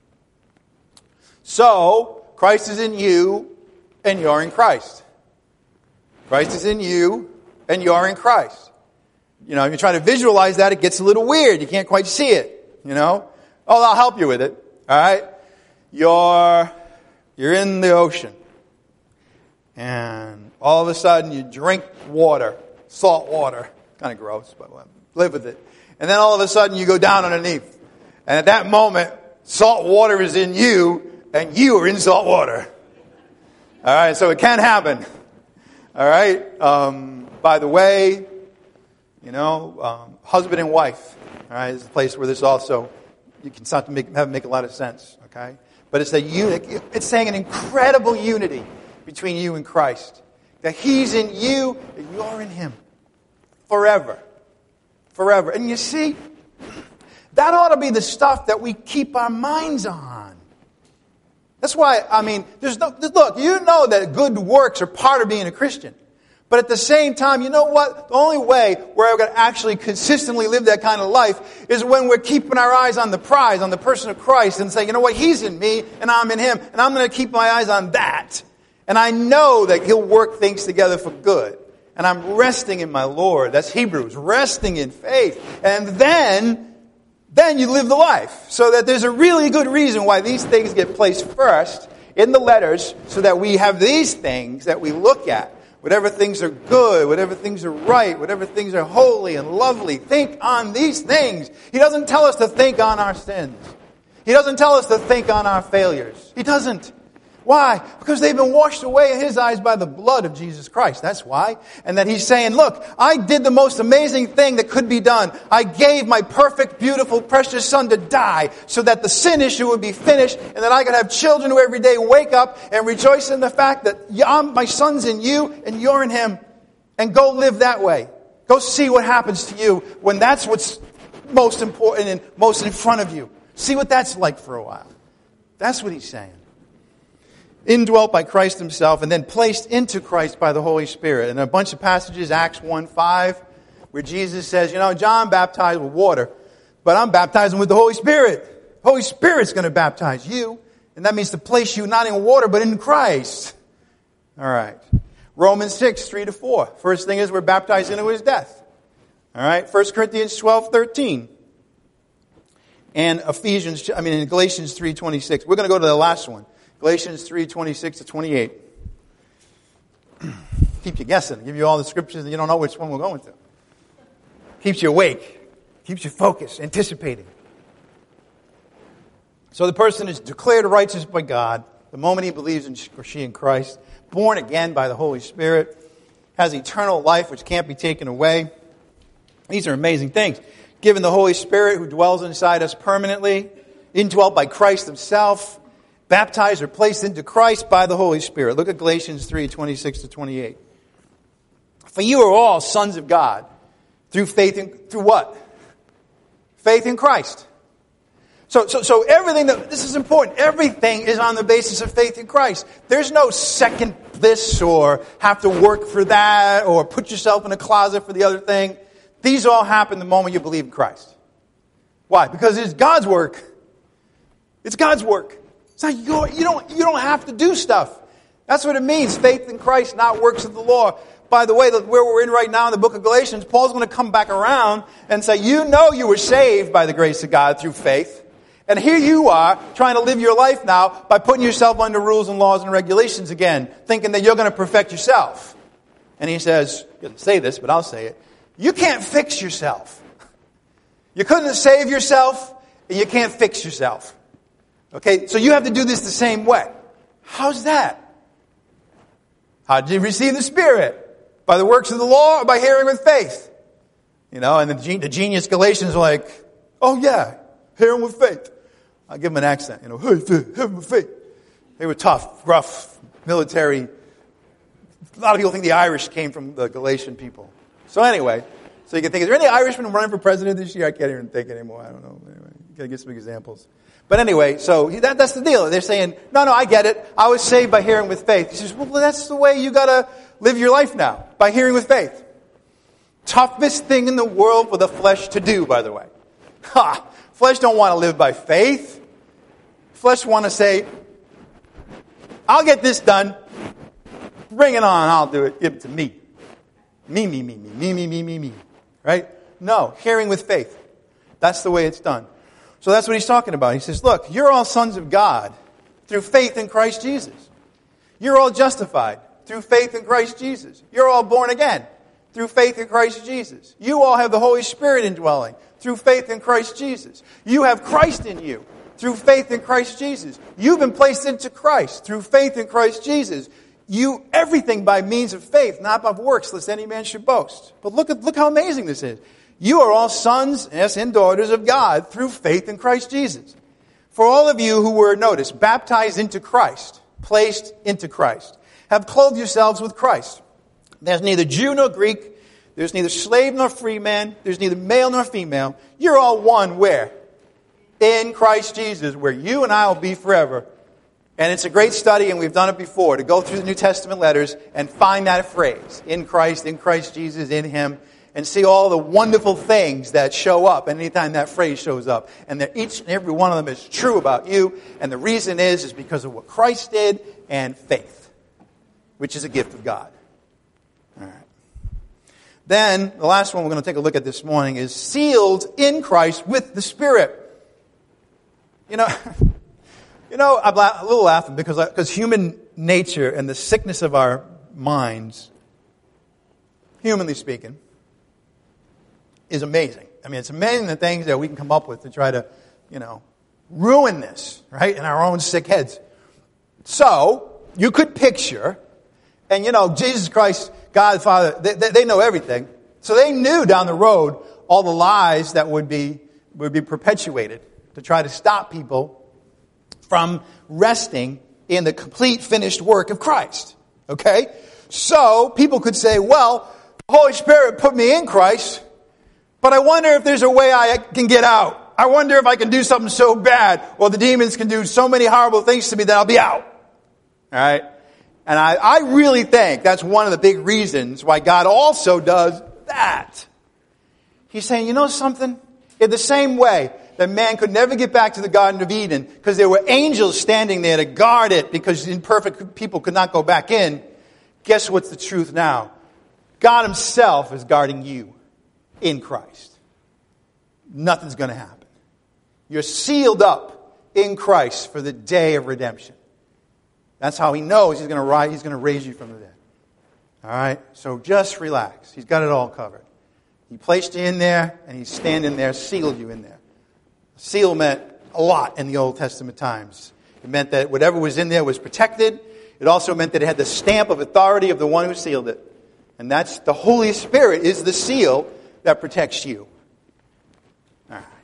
So, Christ is in you, and you're in Christ. Christ is in you, and you're in Christ. You know, if you're trying to visualize that, it gets a little weird. You can't quite see it, you know. Oh, I'll help you with it, all right? You're in the ocean, and all of a sudden you drink water, salt water. Kind of gross, but live with it. And then all of a sudden you go down underneath. And at that moment, salt water is in you, and you are in salt water. All right, so it can happen. All right. By the way, you know, husband and wife. All right, is a place where this also you can start to have it make a lot of sense. Okay, but it's it's saying an incredible unity between you and Christ. That He's in you and you're in Him forever, forever. And you see, that ought to be the stuff that we keep our minds on. That's why, I mean, look, you know that good works are part of being a Christian. But at the same time, you know what? The only way we're going to actually consistently live that kind of life is when we're keeping our eyes on the prize, on the person of Christ, and saying, you know what? He's in me, and I'm in Him, and I'm going to keep my eyes on that. And I know that He'll work things together for good. And I'm resting in my Lord. That's Hebrews, resting in faith. And then you live the life. So that there's a really good reason why these things get placed first in the letters, so that we have these things that we look at. Whatever things are good, whatever things are right, whatever things are holy and lovely, think on these things. He doesn't tell us to think on our sins. He doesn't tell us to think on our failures. He doesn't. Why? Because they've been washed away in His eyes by the blood of Jesus Christ. That's why. And that He's saying, look, I did the most amazing thing that could be done. I gave my perfect, beautiful, precious Son to die so that the sin issue would be finished and that I could have children who every day wake up and rejoice in the fact that my Son's in you and you're in Him. And go live that way. Go see what happens to you when that's what's most important and most in front of you. See what that's like for a while. That's what He's saying. Indwelt by Christ Himself and then placed into Christ by the Holy Spirit. And a bunch of passages, Acts 1:5, where Jesus says, you know, John baptized with water, but I'm baptizing with the Holy Spirit. The Holy Spirit's going to baptize you. And that means to place you not in water, but in Christ. All right. Romans 6:3-4. First thing is we're baptized into His death. All right. 1 Corinthians 12:13. And Galatians 3:26. We're going to go to the last one. Galatians 3:26-28. Keep you guessing. Give you all the scriptures and you don't know which one we're going to. Keeps you awake. Keeps you focused, anticipating. So the person is declared righteous by God the moment he believes in she in Christ, born again by the Holy Spirit, has eternal life which can't be taken away. These are amazing things. Given the Holy Spirit who dwells inside us permanently, indwelt by Christ Himself, baptized or placed into Christ by the Holy Spirit. Look at Galatians 3:26-28. For you are all sons of God through faith through what? Faith in Christ. So everything this is important. Everything is on the basis of faith in Christ. There's no second this or have to work for that or put yourself in a closet for the other thing. These all happen the moment you believe in Christ. Why? Because it's God's work. It's God's work. It's not you don't have to do stuff. That's what it means. Faith in Christ, not works of the law. By the way, where we're in right now in the book of Galatians, Paul's going to come back around and say, you know you were saved by the grace of God through faith. And here you are trying to live your life now by putting yourself under rules and laws and regulations again, thinking that you're going to perfect yourself. And he says, he doesn't say this, but I'll say it. You can't fix yourself. You couldn't save yourself, and you can't fix yourself. Okay, so you have to do this the same way. How's that? How did you receive the Spirit? By the works of the law or by hearing with faith? You know, and the genius Galatians are like, oh yeah, hearing with faith. I'll give them an accent, hey, hearing with faith. They were tough, rough, military. A lot of people think the Irish came from the Galatian people. So anyway, so you can think, is there any Irishmen running for president this year? I can't even think anymore. I don't know. Anyway, you got to get some examples. But anyway, so that's the deal. They're saying, no, I get it. I was saved by hearing with faith. He says, well, that's the way you got to live your life now, by hearing with faith. Toughest thing in the world for the flesh to do, by the way. Flesh don't want to live by faith. Flesh want to say, I'll get this done. Bring it on. I'll do it. Give it to me. Me. Right? No, hearing with faith. That's the way it's done. So that's what he's talking about. He says, look, you're all sons of God through faith in Christ Jesus. You're all justified through faith in Christ Jesus. You're all born again through faith in Christ Jesus. You all have the Holy Spirit indwelling through faith in Christ Jesus. You have Christ in you through faith in Christ Jesus. You've been placed into Christ through faith in Christ Jesus. You, everything by means of faith, not of works, lest any man should boast. But look how amazing this is. You are all sons and daughters of God through faith in Christ Jesus. For all of you who were, notice, baptized into Christ, placed into Christ, have clothed yourselves with Christ. There's neither Jew nor Greek. There's neither slave nor free man. There's neither male nor female. You're all one where? In Christ Jesus, where you and I will be forever. And it's a great study, and we've done it before, to go through the New Testament letters and find that phrase. In Christ Jesus, in Him. And see all the wonderful things that show up anytime that phrase shows up. And that each and every one of them is true about you. And the reason is because of what Christ did and faith, which is a gift of God. All right. Then, the last one we're going to take a look at this morning is sealed in Christ with the Spirit. I'm a little laughing because human nature and the sickness of our minds, humanly speaking, is amazing. I mean, it's amazing the things that we can come up with to try to, ruin this, right, in our own sick heads. So, you could picture, and Jesus Christ, God the Father, they know everything. So they knew down the road all the lies that would be perpetuated to try to stop people from resting in the complete finished work of Christ. Okay? So, people could say, well, the Holy Spirit put me in Christ, but I wonder if there's a way I can get out. I wonder if I can do something so bad, or the demons can do so many horrible things to me that I'll be out. All right? And I really think that's one of the big reasons why God also does that. He's saying, you know something? In the same way that man could never get back to the Garden of Eden because there were angels standing there to guard it because imperfect people could not go back in, guess what's the truth now? God Himself is guarding you in Christ. Nothing's going to happen. You're sealed up in Christ for the day of redemption. That's how He knows He's going to raise you from the dead. All right? So just relax. He's got it all covered. He placed you in there, and He's standing there, sealed you in there. Seal meant a lot in the Old Testament times. It meant that whatever was in there was protected. It also meant that it had the stamp of authority of the one who sealed it. And that's the Holy Spirit is the seal that protects you. All right.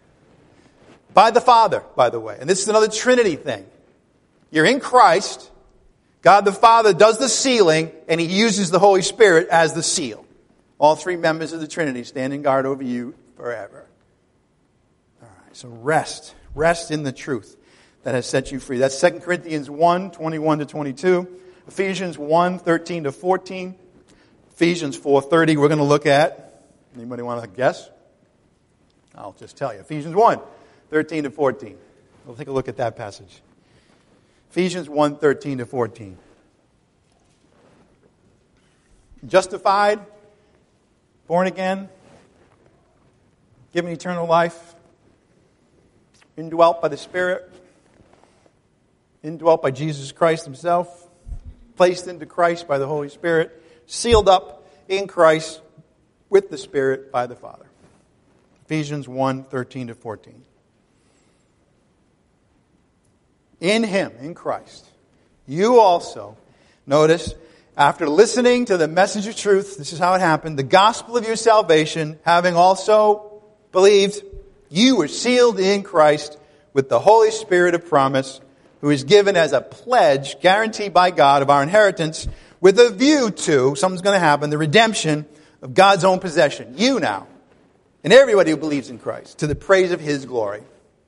By the Father, by the way. And this is another Trinity thing. You're in Christ. God the Father does the sealing, and He uses the Holy Spirit as the seal. All three members of the Trinity standing guard over you forever. All right, so rest. Rest in the truth that has set you free. That's 2 Corinthians 1, 21 to 22. Ephesians 1, 13 to 14. Ephesians 4:30 we're going to look at. Anybody want to guess? I'll just tell you. Ephesians 1, 13 to 14. We'll take a look at that passage. Ephesians 1, 13 to 14. Justified, born again, given eternal life, indwelt by the Spirit, indwelt by Jesus Christ himself, placed into Christ by the Holy Spirit, sealed up in Christ with the Spirit by the Father. Ephesians 1:13-14. In him, in Christ, you also, notice, after listening to the message of truth, this is how it happened, the gospel of your salvation, having also believed, you were sealed in Christ with the Holy Spirit of promise, who is given as a pledge, guaranteed by God, of our inheritance, with a view to, something's going to happen, the redemption of God's own possession. You now, and everybody who believes in Christ, to the praise of his glory.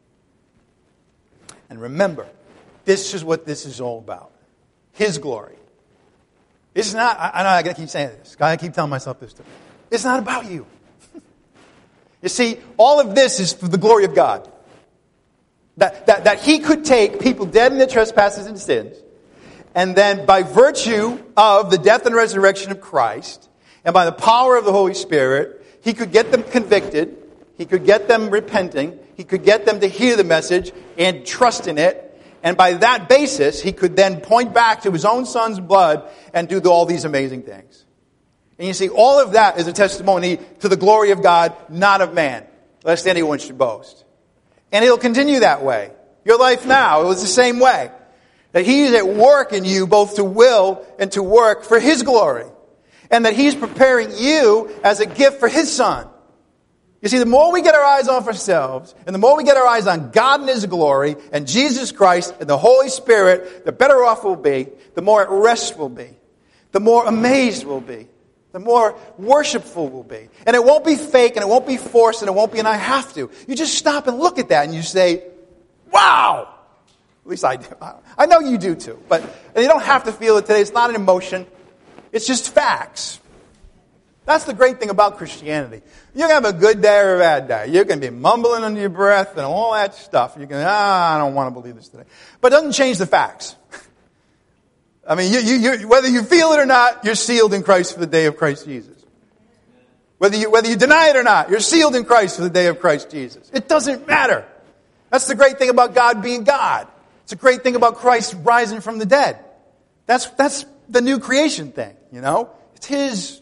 And remember, this is what this is all about. His glory. It's not, I know I got to keep saying this. I keep telling myself this too. It's not about you. You see, all of this is for the glory of God. That he could take people dead in their trespasses and sins, and then by virtue of the death and resurrection of Christ, and by the power of the Holy Spirit, he could get them convicted, he could get them repenting, he could get them to hear the message and trust in it, and by that basis, he could then point back to his own son's blood and do all these amazing things. And you see, all of that is a testimony to the glory of God, not of man, lest anyone should boast. And it'll continue that way. Your life now, it was the same way. That he is at work in you both to will and to work for his glory. And that he's preparing you as a gift for his son. You see, the more we get our eyes off ourselves, and the more we get our eyes on God and his glory, and Jesus Christ and the Holy Spirit, the better off we'll be, the more at rest we'll be, the more amazed we'll be, the more worshipful we'll be. And it won't be fake, and it won't be forced, and it won't be, and I have to. You just stop and look at that, and you say, wow! At least I do. I know you do too. But and you don't have to feel it today. It's not an emotion. It's just facts. That's the great thing about Christianity. You can have a good day or a bad day. You can be mumbling under your breath and all that stuff. You can, I don't want to believe this today. But it doesn't change the facts. I mean, you, whether you feel it or not, you're sealed in Christ for the day of Christ Jesus. Whether you deny it or not, you're sealed in Christ for the day of Christ Jesus. It doesn't matter. That's the great thing about God being God. It's a great thing about Christ rising from the dead. That's the new creation thing, you know? It's His.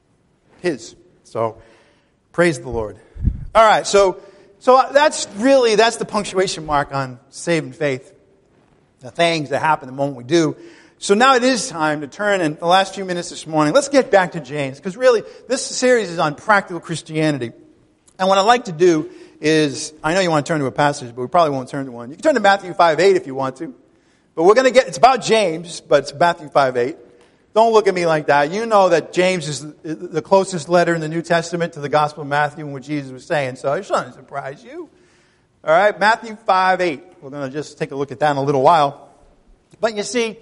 So, praise the Lord. All right, so that's the punctuation mark on saving faith. The things that happen the moment we do. So now it is time to turn in the last few minutes this morning. Let's get back to James, because really this series is on practical Christianity. And what I'd like to do is, I know you want to turn to a passage, but we probably won't turn to one. You can turn to Matthew 5:8 if you want to. But it's about James, but it's Matthew 5:8. Don't look at me like that. You know that James is the closest letter in the New Testament to the Gospel of Matthew and what Jesus was saying, so it shouldn't surprise you. All right, Matthew 5:8. We're going to just take a look at that in a little while. But you see,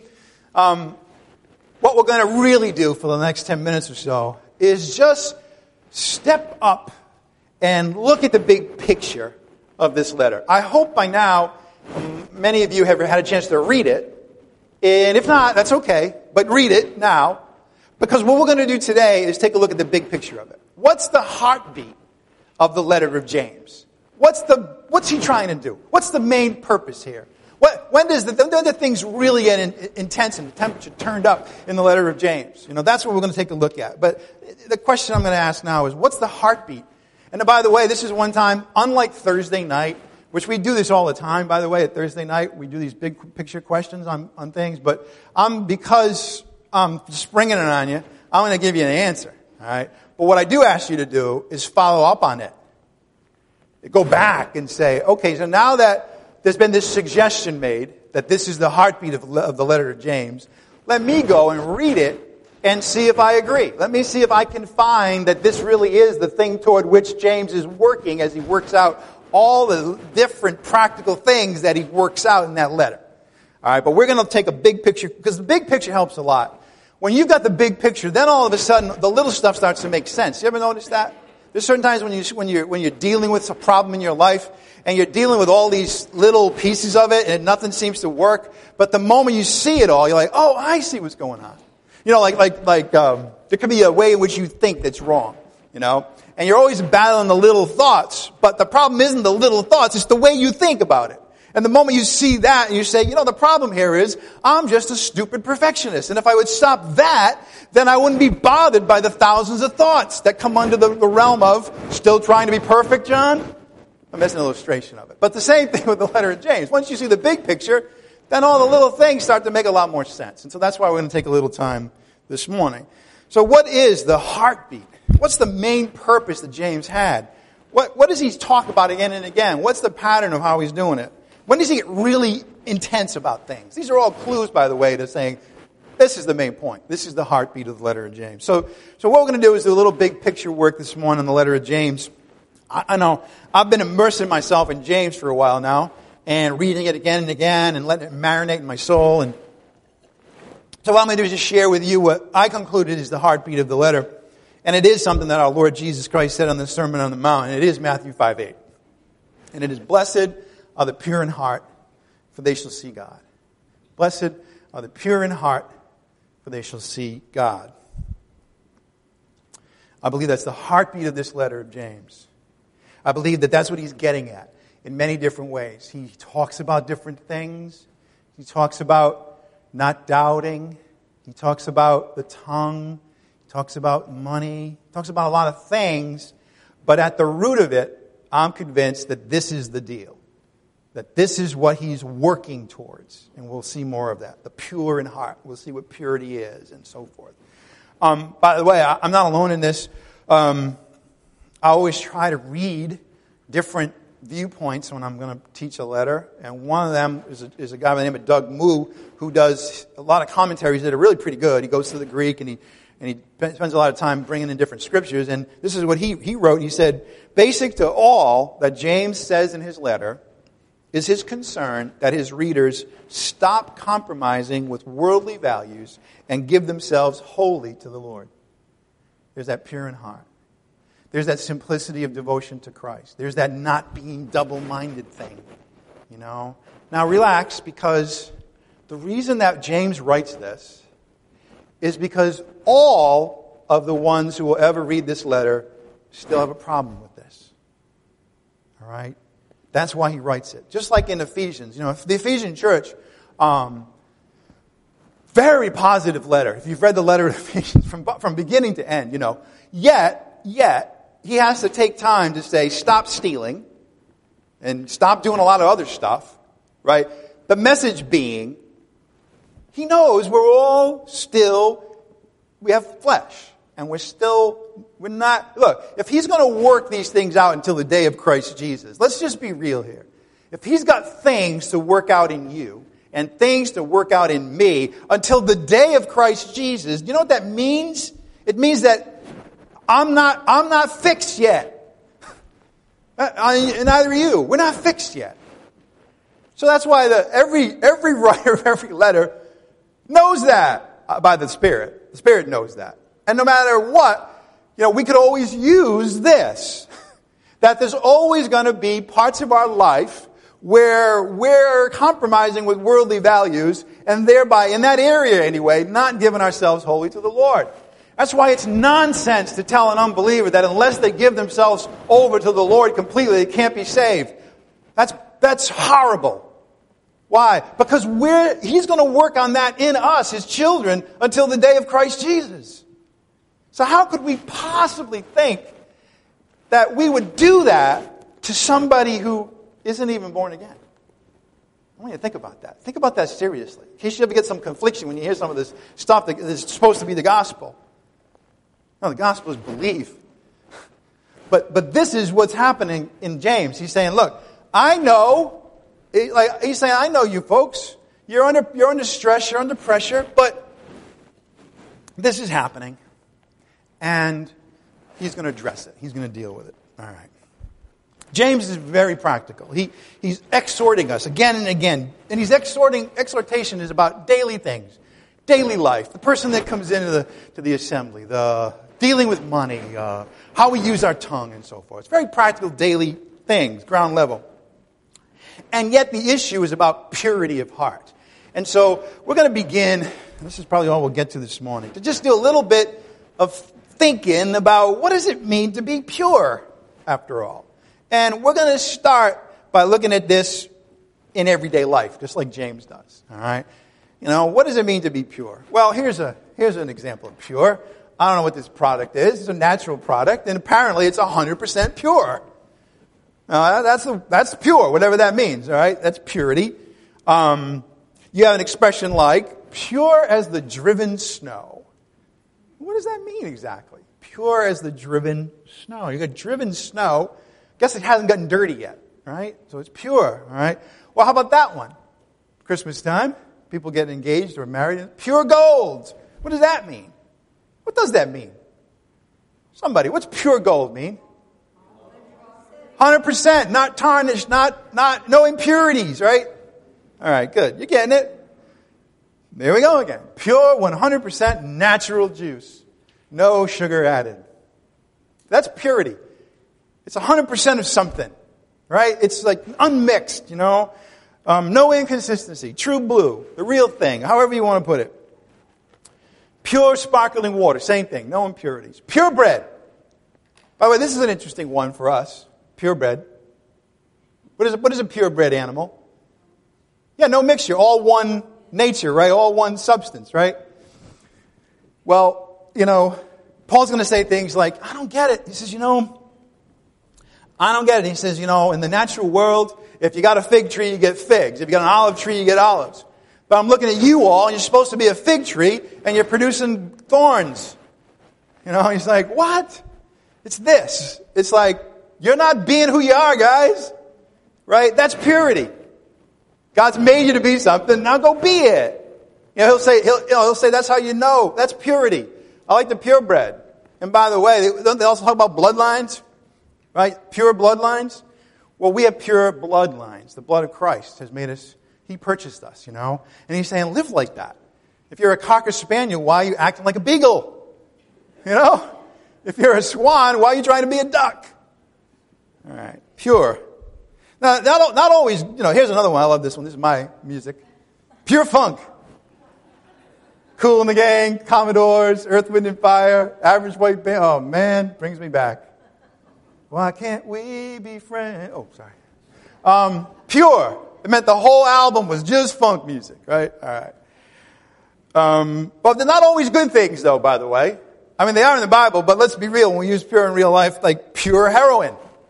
what we're going to really do for the next 10 minutes or so is just step up and look at the big picture of this letter. I hope by now many of you have had a chance to read it. And if not, that's okay. But read it now. Because what we're going to do today is take a look at the big picture of it. What's the heartbeat of the letter of James? What's he trying to do? What's the main purpose here? When do the things really get intense and the temperature turned up in the letter of James? You know, that's what we're going to take a look at. But the question I'm going to ask now is, what's the heartbeat? And by the way, this is one time, unlike Thursday night, which we do this all the time, by the way, at Thursday night, we do these big picture questions on things, but because I'm springing it on you, I'm going to give you an answer, all right? But what I do ask you to do is follow up on it. Go back and say, okay, so now that there's been this suggestion made that this is the heartbeat of the letter of James, let me go and read it and see if I agree. Let me see if I can find that this really is the thing toward which James is working as he works out all the different practical things that he works out in that letter. All right, but we're going to take a big picture, because the big picture helps a lot. When you've got the big picture, then all of a sudden the little stuff starts to make sense. You ever notice that? There's certain times when you're dealing with a problem in your life, and you're dealing with all these little pieces of it, and nothing seems to work. But the moment you see it all, you're like, oh, I see what's going on. You know, like there could be a way in which you think that's wrong. you know. And you're always battling the little thoughts. But the problem isn't the little thoughts, it's the way you think about it. And the moment you see that and you say, the problem here is I'm just a stupid perfectionist. And if I would stop that, then I wouldn't be bothered by the thousands of thoughts that come under the realm of still trying to be perfect, John. That's an illustration of it. But the same thing with the letter of James. Once you see the big picture, then all the little things start to make a lot more sense. And so that's why we're going to take a little time this morning. So what is the heartbeat? What's the main purpose that James had? What does he talk about again and again? What's the pattern of how he's doing it? When does he get really intense about things? These are all clues, by the way, to saying, this is the main point. This is the heartbeat of the letter of James. So what we're going to do is do a little big picture work this morning on the letter of James. I know I've been immersing myself in James for a while now and reading it again and again and letting it marinate in my soul. And so what I'm going to do is just share with you what I concluded is the heartbeat of the letter. And it is something that our Lord Jesus Christ said on the Sermon on the Mount. And it is Matthew 5:8. And it is, blessed are the pure in heart, for they shall see God. Blessed are the pure in heart, for they shall see God. I believe that's the heartbeat of this letter of James. I believe that that's what he's getting at in many different ways. He talks about different things. He talks about not doubting. He talks about the tongue. He talks about money. He talks about a lot of things. But at the root of it, I'm convinced that this is the deal. That this is what he's working towards. And we'll see more of that. The pure in heart. We'll see what purity is and so forth. By the way, I'm not alone in this. I always try to read different viewpoints when I'm going to teach a letter. And one of them is a guy by the name of Doug Moo, who does a lot of commentaries that are really pretty good. He goes to the Greek and he spends a lot of time bringing in different scriptures. And this is what he wrote. He said, basic to all that James says in his letter is his concern that his readers stop compromising with worldly values and give themselves wholly to the Lord. There's that pure in heart. There's that simplicity of devotion to Christ. There's that not being double-minded thing, Now relax, because the reason that James writes this is because all of the ones who will ever read this letter still have a problem with this. All right? That's why he writes it. Just like in Ephesians. The Ephesian church, very positive letter. If you've read the letter of Ephesians from beginning to end, Yet, he has to take time to say, stop stealing and stop doing a lot of other stuff, right? The message being, he knows we have flesh. And we're not, look, if he's going to work these things out until the day of Christ Jesus, let's just be real here. If he's got things to work out in you and things to work out in me until the day of Christ Jesus, you know what that means? It means that I'm not fixed yet. Neither are you. We're not fixed yet. So that's why every writer of every letter knows that by the Spirit. The Spirit knows that. And no matter what, we could always use this. That there's always going to be parts of our life where we're compromising with worldly values and thereby, in that area anyway, not giving ourselves wholly to the Lord. That's why it's nonsense to tell an unbeliever that unless they give themselves over to the Lord completely, they can't be saved. That's horrible. Why? Because He's going to work on that in us, His children, until the day of Christ Jesus. So how could we possibly think that we would do that to somebody who isn't even born again? I want you to think about that. Think about that seriously. In case you ever get some confliction when you hear some of this stuff that is supposed to be the gospel. No, the gospel is belief. But this is what's happening in James. He's saying, look, I know, he's saying, I know you folks. You're under stress, you're under pressure, but this is happening. And he's going to address it. He's going to deal with it. All right. James is very practical. He's exhorting us again and again. And exhortation is about daily things. Daily life. The person that comes into the assembly. The dealing with money. How we use our tongue and so forth. It's very practical daily things. Ground level. And yet the issue is about purity of heart. And so we're going to begin, this is probably all we'll get to this morning, to just do a little bit of thinking about what does it mean to be pure, after all. And we're going to start by looking at this in everyday life, just like James does. All right? What does it mean to be pure? Well, here's an example of pure. I don't know what this product is. It's a natural product, and apparently it's 100% pure. That's pure, whatever that means. All right, that's purity. You have an expression like pure as the driven snow. What does that mean exactly? Pure as the driven snow. You got driven snow. Guess it hasn't gotten dirty yet, right? So it's pure. All right. Well, how about that one? Christmas time, people get engaged or married. Pure gold. What does that mean? What does that mean? Somebody, what's pure gold mean? 100%, not tarnished, no impurities, right? All right, good. You're getting it. There we go again. Pure 100% natural juice. No sugar added. That's purity. It's 100% of something, right? It's like unmixed, no inconsistency. True blue, the real thing, however you want to put it. Pure sparkling water, same thing, no impurities. Pure bread. By the way, this is an interesting one for us. Pure bread. What is a pure bread animal? Yeah, no mixture, all one nature, right? All one substance, right? Well, Paul's going to say things like, I don't get it. He says, I don't get it. He says, in the natural world, if you got a fig tree, you get figs. If you got an olive tree, you get olives. But I'm looking at you all, and you're supposed to be a fig tree, and you're producing thorns. He's like, what? It's this. It's like, you're not being who you are, guys. Right? That's purity. God's made you to be something, now go be it. He'll say, that's how you know. That's purity. I like the pure bread. And by the way, don't they also talk about bloodlines? Right? Pure bloodlines? Well, we have pure bloodlines. The blood of Christ has made us, He purchased us, And He's saying, live like that. If you're a Cocker Spaniel, why are you acting like a beagle? If you're a swan, why are you trying to be a duck? All right. Pure. Now, not always, here's another one. I love this one. This is my music. Pure funk. Kool and the Gang, Commodores, Earth, Wind and Fire, Average White Band. Oh, man, brings me back. Why can't we be friends? Oh, sorry. Pure. It meant the whole album was just funk music, right? All right. But they're not always good things, though, by the way. I mean, they are in the Bible, but let's be real. When we use pure in real life, like pure heroin.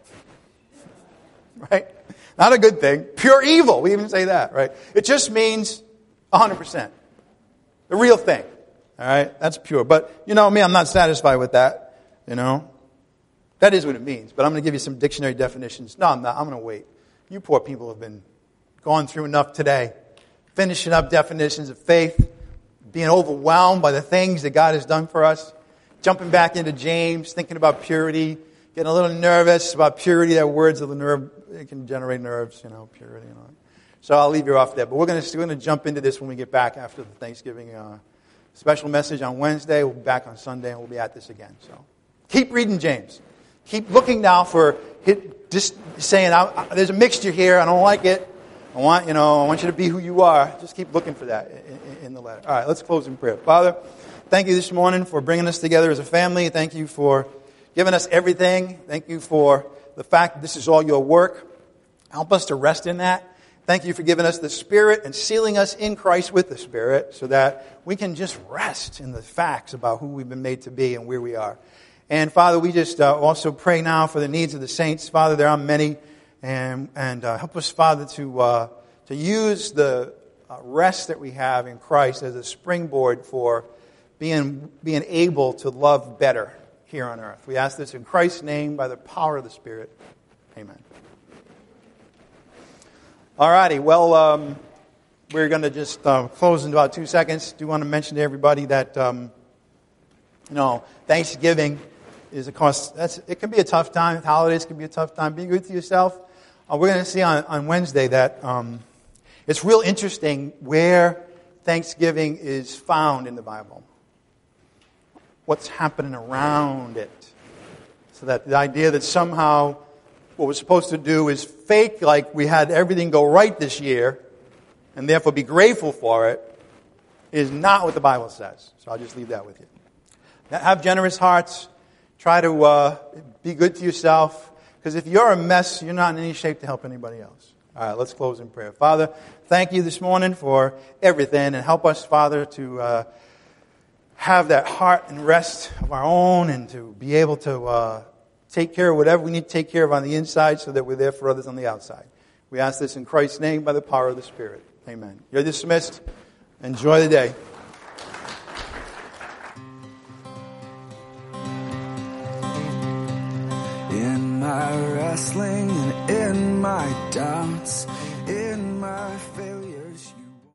Right? Not a good thing. Pure evil. We even say that, right? It just means 100%. The real thing. All right? That's pure. But, me, I'm not satisfied with that. That is what it means. But I'm going to give you some dictionary definitions. No, I'm not. I'm going to wait. You poor people have been going through enough today. Finishing up definitions of faith. Being overwhelmed by the things that God has done for us. Jumping back into James. Thinking about purity. Getting a little nervous about purity. That word's of the nerve. It can generate nerves, purity and all that. So I'll leave you off there. But we're going to jump into this when we get back after the Thanksgiving special message on Wednesday. We'll be back on Sunday and we'll be at this again. So keep reading James. Keep looking now for just saying, there's a mixture here. I don't like it. I want you to be who you are. Just keep looking for that in the letter. All right, let's close in prayer. Father, thank you this morning for bringing us together as a family. Thank you for giving us everything. Thank you for the fact that this is all your work. Help us to rest in that. Thank you for giving us the Spirit and sealing us in Christ with the Spirit so that we can just rest in the facts about who we've been made to be and where we are. And Father, we just also pray now for the needs of the saints. Father, there are many. And help us, Father, to use the rest that we have in Christ as a springboard for being able to love better here on earth. We ask this in Christ's name by the power of the Spirit. Amen. All righty. Well, we're going to just close in about 2 seconds. Do want to mention to everybody that Thanksgiving is, of course, it can be a tough time. Holidays can be a tough time. Be good to yourself. We're going to see on Wednesday that it's real interesting where Thanksgiving is found in the Bible. What's happening around it. So that the idea that somehow what we're supposed to do is fake like we had everything go right this year and therefore be grateful for it is not what the Bible says. So I'll just leave that with you. Have generous hearts. Try to be good to yourself. Because if you're a mess, you're not in any shape to help anybody else. All right, let's close in prayer. Father, thank you this morning for everything. And help us, Father, to have that heart and rest of our own and to be able to take care of whatever we need to take care of on the inside so that we're there for others on the outside. We ask this in Christ's name by the power of the Spirit. Amen. You're dismissed. Enjoy the day. In my wrestling and in my doubts, in my failure.